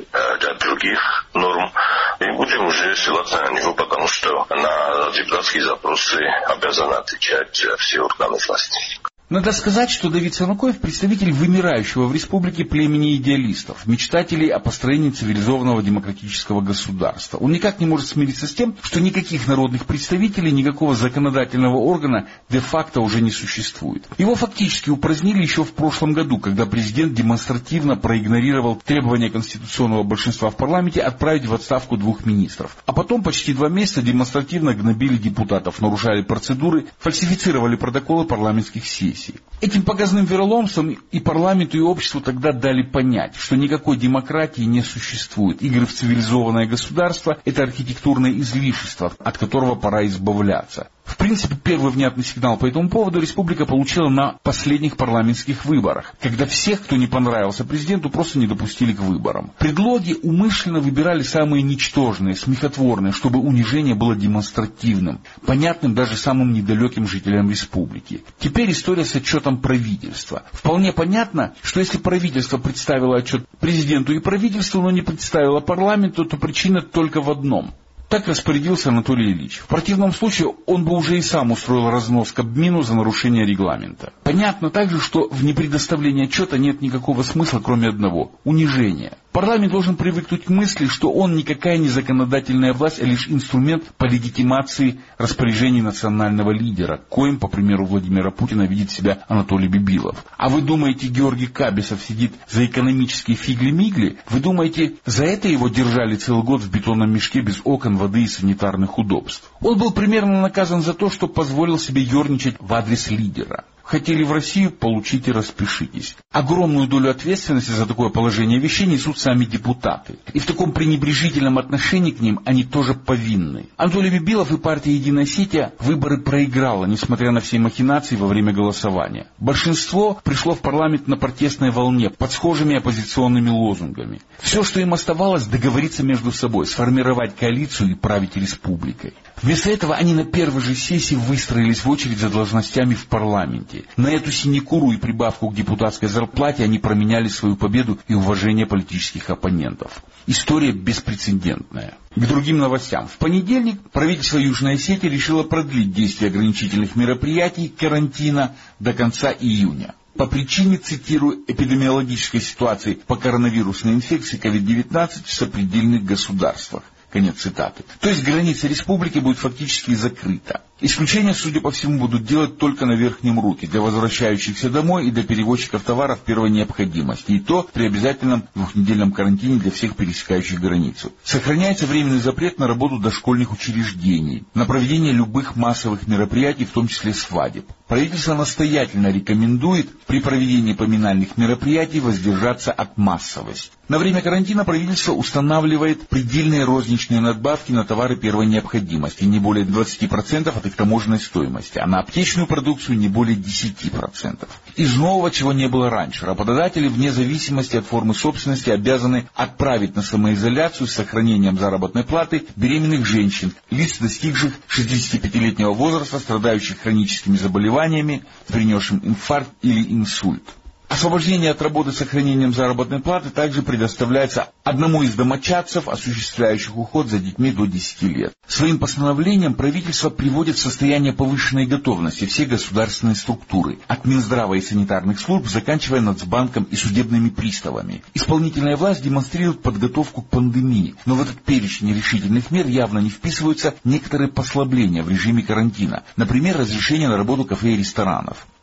S20: ряд других норм. И будем уже ссылаться на него, потому что на депутатские запросы обязаны отвечать все органы власти.
S19: Надо сказать, что Давид Сарнукоев – представитель вымирающего в республике племени идеалистов, мечтателей о построении цивилизованного демократического государства. Он никак не может смириться с тем, что никаких народных представителей, никакого законодательного органа де-факто уже не существует. Его фактически упразднили еще в прошлом году, когда президент демонстративно проигнорировал требования конституционного большинства в парламенте отправить в отставку двух министров. А потом почти два месяца демонстративно гнобили депутатов, нарушали процедуры, фальсифицировали протоколы парламентских сессий. Этим показным вероломством и парламенту, и обществу тогда дали понять, что никакой демократии не существует. Игры в цивилизованное государство – это архитектурное излишество, от которого пора избавляться. В принципе, первый внятный сигнал по этому поводу республика получила на последних парламентских выборах, когда всех, кто не понравился президенту, просто не допустили к выборам. Предлоги умышленно выбирали самые ничтожные, смехотворные, чтобы унижение было демонстративным, понятным даже самым недалеким жителям республики. Теперь история с отчетом правительства. Вполне понятно, что если правительство представило отчет президенту и правительству, но не представило парламенту, то причина только в одном. Так распорядился Анатолий Ильич. В противном случае он бы уже и сам устроил разнос Кабмину за нарушение регламента. Понятно также, что в непредоставлении отчета нет никакого смысла, кроме одного – унижения. Парламент должен привыкнуть к мысли, что он никакая не законодательная власть, а лишь инструмент по легитимации распоряжений национального лидера, коим, по примеру Владимира Путина, видит себя Анатолий Бибилов. А вы думаете, Георгий Кабисов сидит за экономические фигли-мигли? Вы думаете, за это его держали целый год в бетонном мешке без окон, воды и санитарных удобств? Он был примерно наказан за то, что позволил себе ерничать в адрес лидера. Хотели в Россию, получите, распишитесь. Огромную долю ответственности за такое положение вещей несут сами депутаты. И в таком пренебрежительном отношении к ним они тоже повинны. Анатолий Бибилов и партия «Единая Осетия» выборы проиграла, несмотря на все махинации во время голосования. Большинство пришло в парламент на протестной волне, под схожими оппозиционными лозунгами. Все, что им оставалось, договориться между собой, сформировать коалицию и править республикой. Вместо этого они на первой же сессии выстроились в очередь за должностями в парламенте. На эту синекуру и прибавку к депутатской зарплате они променяли свою победу и уважение политических оппонентов. История беспрецедентная. К другим новостям. В понедельник правительство Южной Осетии решило продлить действие ограничительных мероприятий карантина до конца июня. По причине, цитирую, эпидемиологической ситуации по коронавирусной инфекции ковид девятнадцать в сопредельных государствах. Конец цитаты. То есть граница республики будет фактически закрыта. Исключения, судя по всему, будут делать только на верхнем руке для возвращающихся домой и для перевозчиков товаров первой необходимости. И то при обязательном двухнедельном карантине для всех пересекающих границу. Сохраняется временный запрет на работу дошкольных учреждений, на проведение любых массовых мероприятий, в том числе свадеб. Правительство настоятельно рекомендует при проведении поминальных мероприятий воздержаться от массовости. На время карантина правительство устанавливает предельные розничные надбавки на товары первой необходимости, не более двадцати процентов от их таможенной стоимости, а на аптечную продукцию не более десяти процентов. Из нового, чего не было раньше, работодатели вне зависимости от формы собственности обязаны отправить на самоизоляцию с сохранением заработной платы беременных женщин, лиц, достигших шестидесятипятилетнего возраста, страдающих хроническими заболеваниями, перенесшим инфаркт или инсульт. Освобождение от работы с сохранением заработной платы также предоставляется одному из домочадцев, осуществляющих уход за детьми до десяти лет. Своим постановлением правительство приводит в состояние повышенной готовности все государственные структуры, от Минздрава и санитарных служб, заканчивая Нацбанком и судебными приставами. Исполнительная власть демонстрирует подготовку к пандемии, но в этот перечень решительных мер явно не вписываются некоторые послабления в режиме карантина, например, разрешение на работу кафе и ресторанов.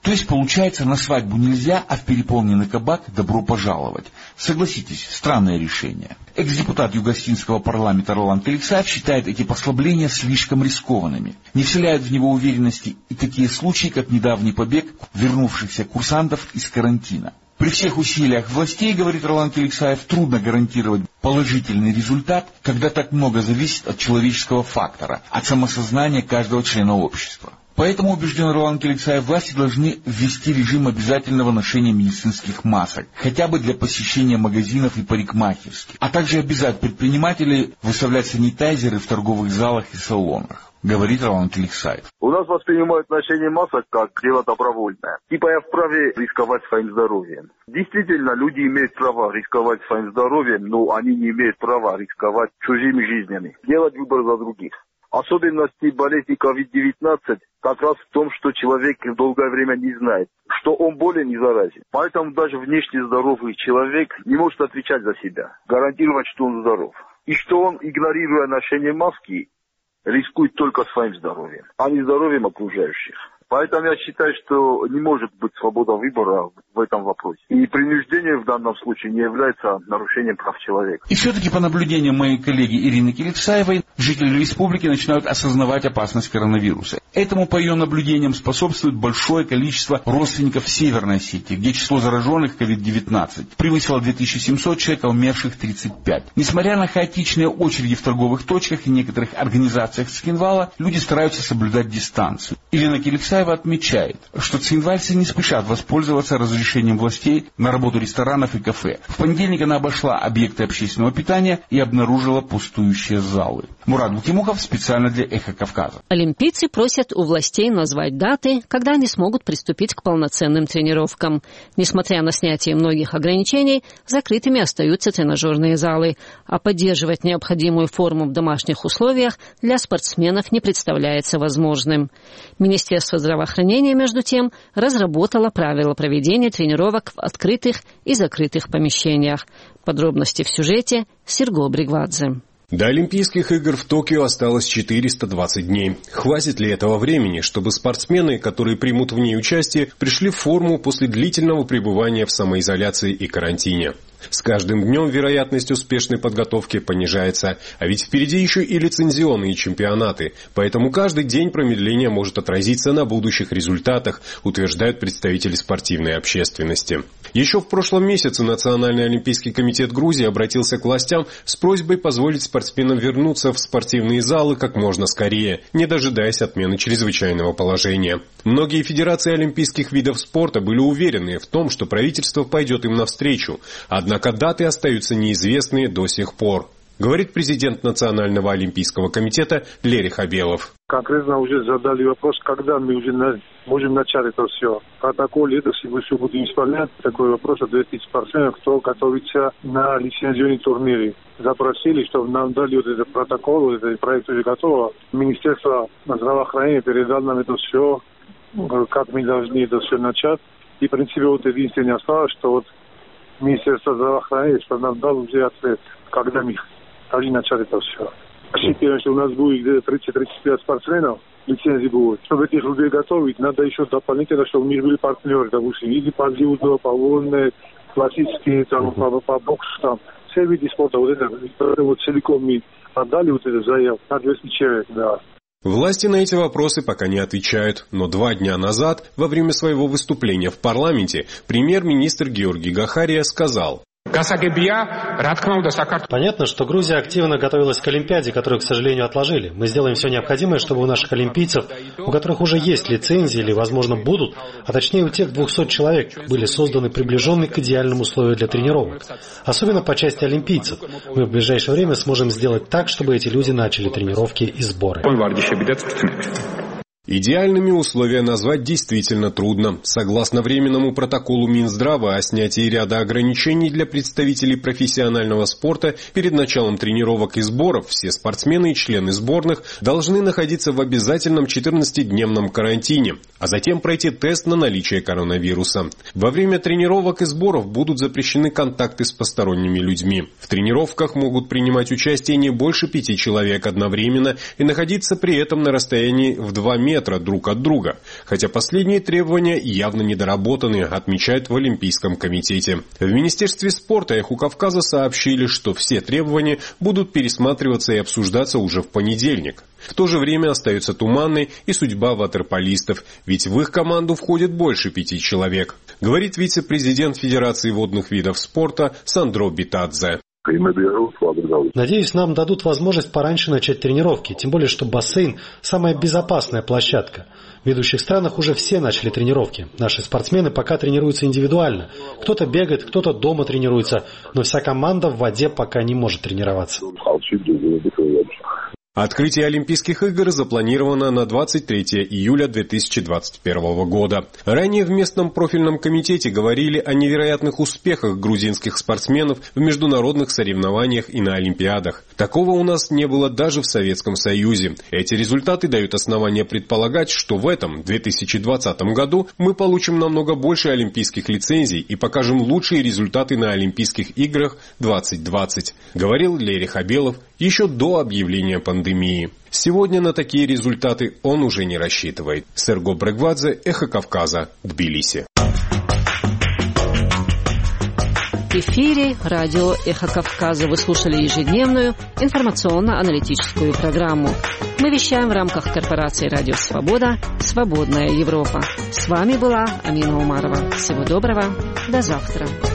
S19: То есть, получается, на свадьбу нельзя, а в переполненный кабак добро пожаловать. Согласитесь, странное решение. Экс-депутат Югостинского парламента Роланд Алексаев считает эти послабления слишком рискованными. Не вселяют в него уверенности и такие случаи, как недавний побег вернувшихся курсантов из карантина. При всех усилиях властей, говорит Роланд Алексаев, трудно гарантировать положительный результат, когда так много зависит от человеческого фактора, от самосознания каждого члена общества. Поэтому, убежден Роланд Алексаев, власти должны ввести режим обязательного ношения медицинских масок, хотя бы для посещения магазинов и парикмахерских, а также обязать предпринимателей выставлять санитайзеры в торговых залах и салонах, говорит Роланд Алексаев.
S3: У нас воспринимают ношение масок как дело добровольное. Типа я вправе рисковать своим здоровьем. Действительно, люди имеют право рисковать своим здоровьем, но они не имеют права рисковать чужими жизнями, делать выбор за других. Особенности болезни ковид девятнадцать как раз в том, что человек долгое время не знает, что он болен и заразен. Поэтому даже внешне здоровый человек не может отвечать за себя, гарантировать, что он здоров. И что он, игнорируя ношение маски, рискует только своим здоровьем, а не здоровьем окружающих. Поэтому я считаю, что не может быть свобода выбора в этом вопросе. И принуждение в данном случае не является нарушением прав человека.
S19: И все-таки по наблюдениям моей коллеги Ирины Кирицаевой, жители республики начинают осознавать опасность коронавируса. Этому, по ее наблюдениям, способствует большое количество родственников в Северной Осетии, где число зараженных ковид девятнадцать превысило две тысячи семьсот человек, а умерших тридцать пять. Несмотря на хаотичные очереди в торговых точках и некоторых организациях Цхинвала, люди стараются соблюдать дистанцию. Ирина Кирицаева отмечает, что цхинвальцы не спешат воспользоваться разрешением властей на работу ресторанов и кафе. В понедельник она обошла объекты общественного питания и обнаружила пустующие залы. Мурат Бутимухов специально для «Эхо Кавказа».
S1: Олимпийцы просят у властей назвать даты, когда они смогут приступить к полноценным тренировкам. Несмотря на снятие многих ограничений, закрытыми остаются тренажерные залы, а поддерживать необходимую форму в домашних условиях для спортсменов не представляется возможным. Министерство здравоохранения, между тем, разработало правила проведения тренировок в открытых и закрытых помещениях. Подробности в сюжете Серго Бригвадзе.
S4: До Олимпийских игр в Токио осталось четыреста двадцать дней. Хватит ли этого времени, чтобы спортсмены, которые примут в ней участие, пришли в форму после длительного пребывания в самоизоляции и карантине? С каждым днем вероятность успешной подготовки понижается, а ведь впереди еще и лицензионные чемпионаты, поэтому каждый день промедления может отразиться на будущих результатах, утверждают представители спортивной общественности. Еще в прошлом месяце Национальный олимпийский комитет Грузии обратился к властям с просьбой позволить спортсменам вернуться в спортивные залы как можно скорее, не дожидаясь отмены чрезвычайного положения. Многие федерации олимпийских видов спорта были уверены в том, что правительство пойдет им навстречу, однако Однако даты остаются неизвестны до сих пор, говорит президент Национального олимпийского комитета Лерий Хабелов.
S22: Конкретно уже задали вопрос, когда мы уже на, можем начать это все. Протокол, это если мы все будем исполнять, такой вопрос ответить спортсменам, кто готовится на лицензионные турниры. Запросили, чтобы нам дали вот этот протокол, вот этот проект уже готово. Министерство здравоохранения передало нам это все, как мы должны это все начать. И, в принципе, вот единственное осталось, что вот Министерство здравоохранения, что нам дал уже ответ, когда мы должны начать это все. Рассчитываем, что у нас будет где-то тридцать-тридцать пять спортсменов, лицензии будет. Чтобы этих людей готовить, надо еще дополнительно, чтобы у них были партнеры, допустим, или по дзюдо, по вольной, классические, там, по, по боксу, там, все виды спорта, вот это, вот целиком мы отдали вот это заявку, на двести человек, да.
S4: Власти на эти вопросы пока не отвечают, но два дня назад, во время своего выступления в парламенте, премьер-министр Георги Гахария сказал:
S9: Понятно, что Грузия активно готовилась к Олимпиаде, которую, к сожалению, отложили. Мы сделаем все необходимое, чтобы у наших олимпийцев, у которых уже есть лицензии или, возможно, будут, а точнее у тех двухсот человек, были созданы приближенные к идеальным условиям для тренировок. Особенно по части олимпийцев. Мы в ближайшее время сможем сделать так, чтобы эти люди начали тренировки и сборы.
S4: Идеальными условия назвать действительно трудно. Согласно временному протоколу Минздрава о снятии ряда ограничений для представителей профессионального спорта, перед началом тренировок и сборов все спортсмены и члены сборных должны находиться в обязательном четырнадцатидневном карантине, а затем пройти тест на наличие коронавируса. Во время тренировок и сборов будут запрещены контакты с посторонними людьми. В тренировках могут принимать участие не больше пяти человек одновременно и находиться при этом на расстоянии в два метра метра друг от друга, хотя последние требования явно недоработаны, отмечают в Олимпийском комитете. В Министерстве спорта «Эхо Кавказа» сообщили, что все требования будут пересматриваться и обсуждаться уже в понедельник. В то же время остается туманной и судьба ватерполистов, ведь в их команду входит больше пяти человек, говорит вице-президент Федерации водных видов спорта Сандро Битадзе.
S9: Надеюсь, нам дадут возможность пораньше начать тренировки, тем более, что бассейн – самая безопасная площадка. В ведущих странах уже все начали тренировки. Наши спортсмены пока тренируются индивидуально. Кто-то бегает, кто-то дома тренируется, но вся команда в воде пока не может тренироваться.
S4: Открытие Олимпийских игр запланировано на двадцать третьего июля две тысячи двадцать первого года. Ранее в местном профильном комитете говорили о невероятных успехах грузинских спортсменов в международных соревнованиях и на Олимпиадах. Такого у нас не было даже в Советском Союзе. Эти результаты дают основания предполагать, что в этом две тысячи двадцатом году мы получим намного больше олимпийских лицензий и покажем лучшие результаты на Олимпийских играх двадцать двадцать, говорил Лерий Хабелов еще до объявления пандемии. Сегодня на такие результаты он уже не рассчитывает. Серго Брегвадзе, Эхо Кавказа, Тбилиси.
S1: В эфире радио «Эхо Кавказа». Вы слушали ежедневную информационно-аналитическую программу. Мы вещаем в рамках корпорации «Радио Свобода. Свободная Европа». С вами была Амина Умарова. Всего доброго. До завтра.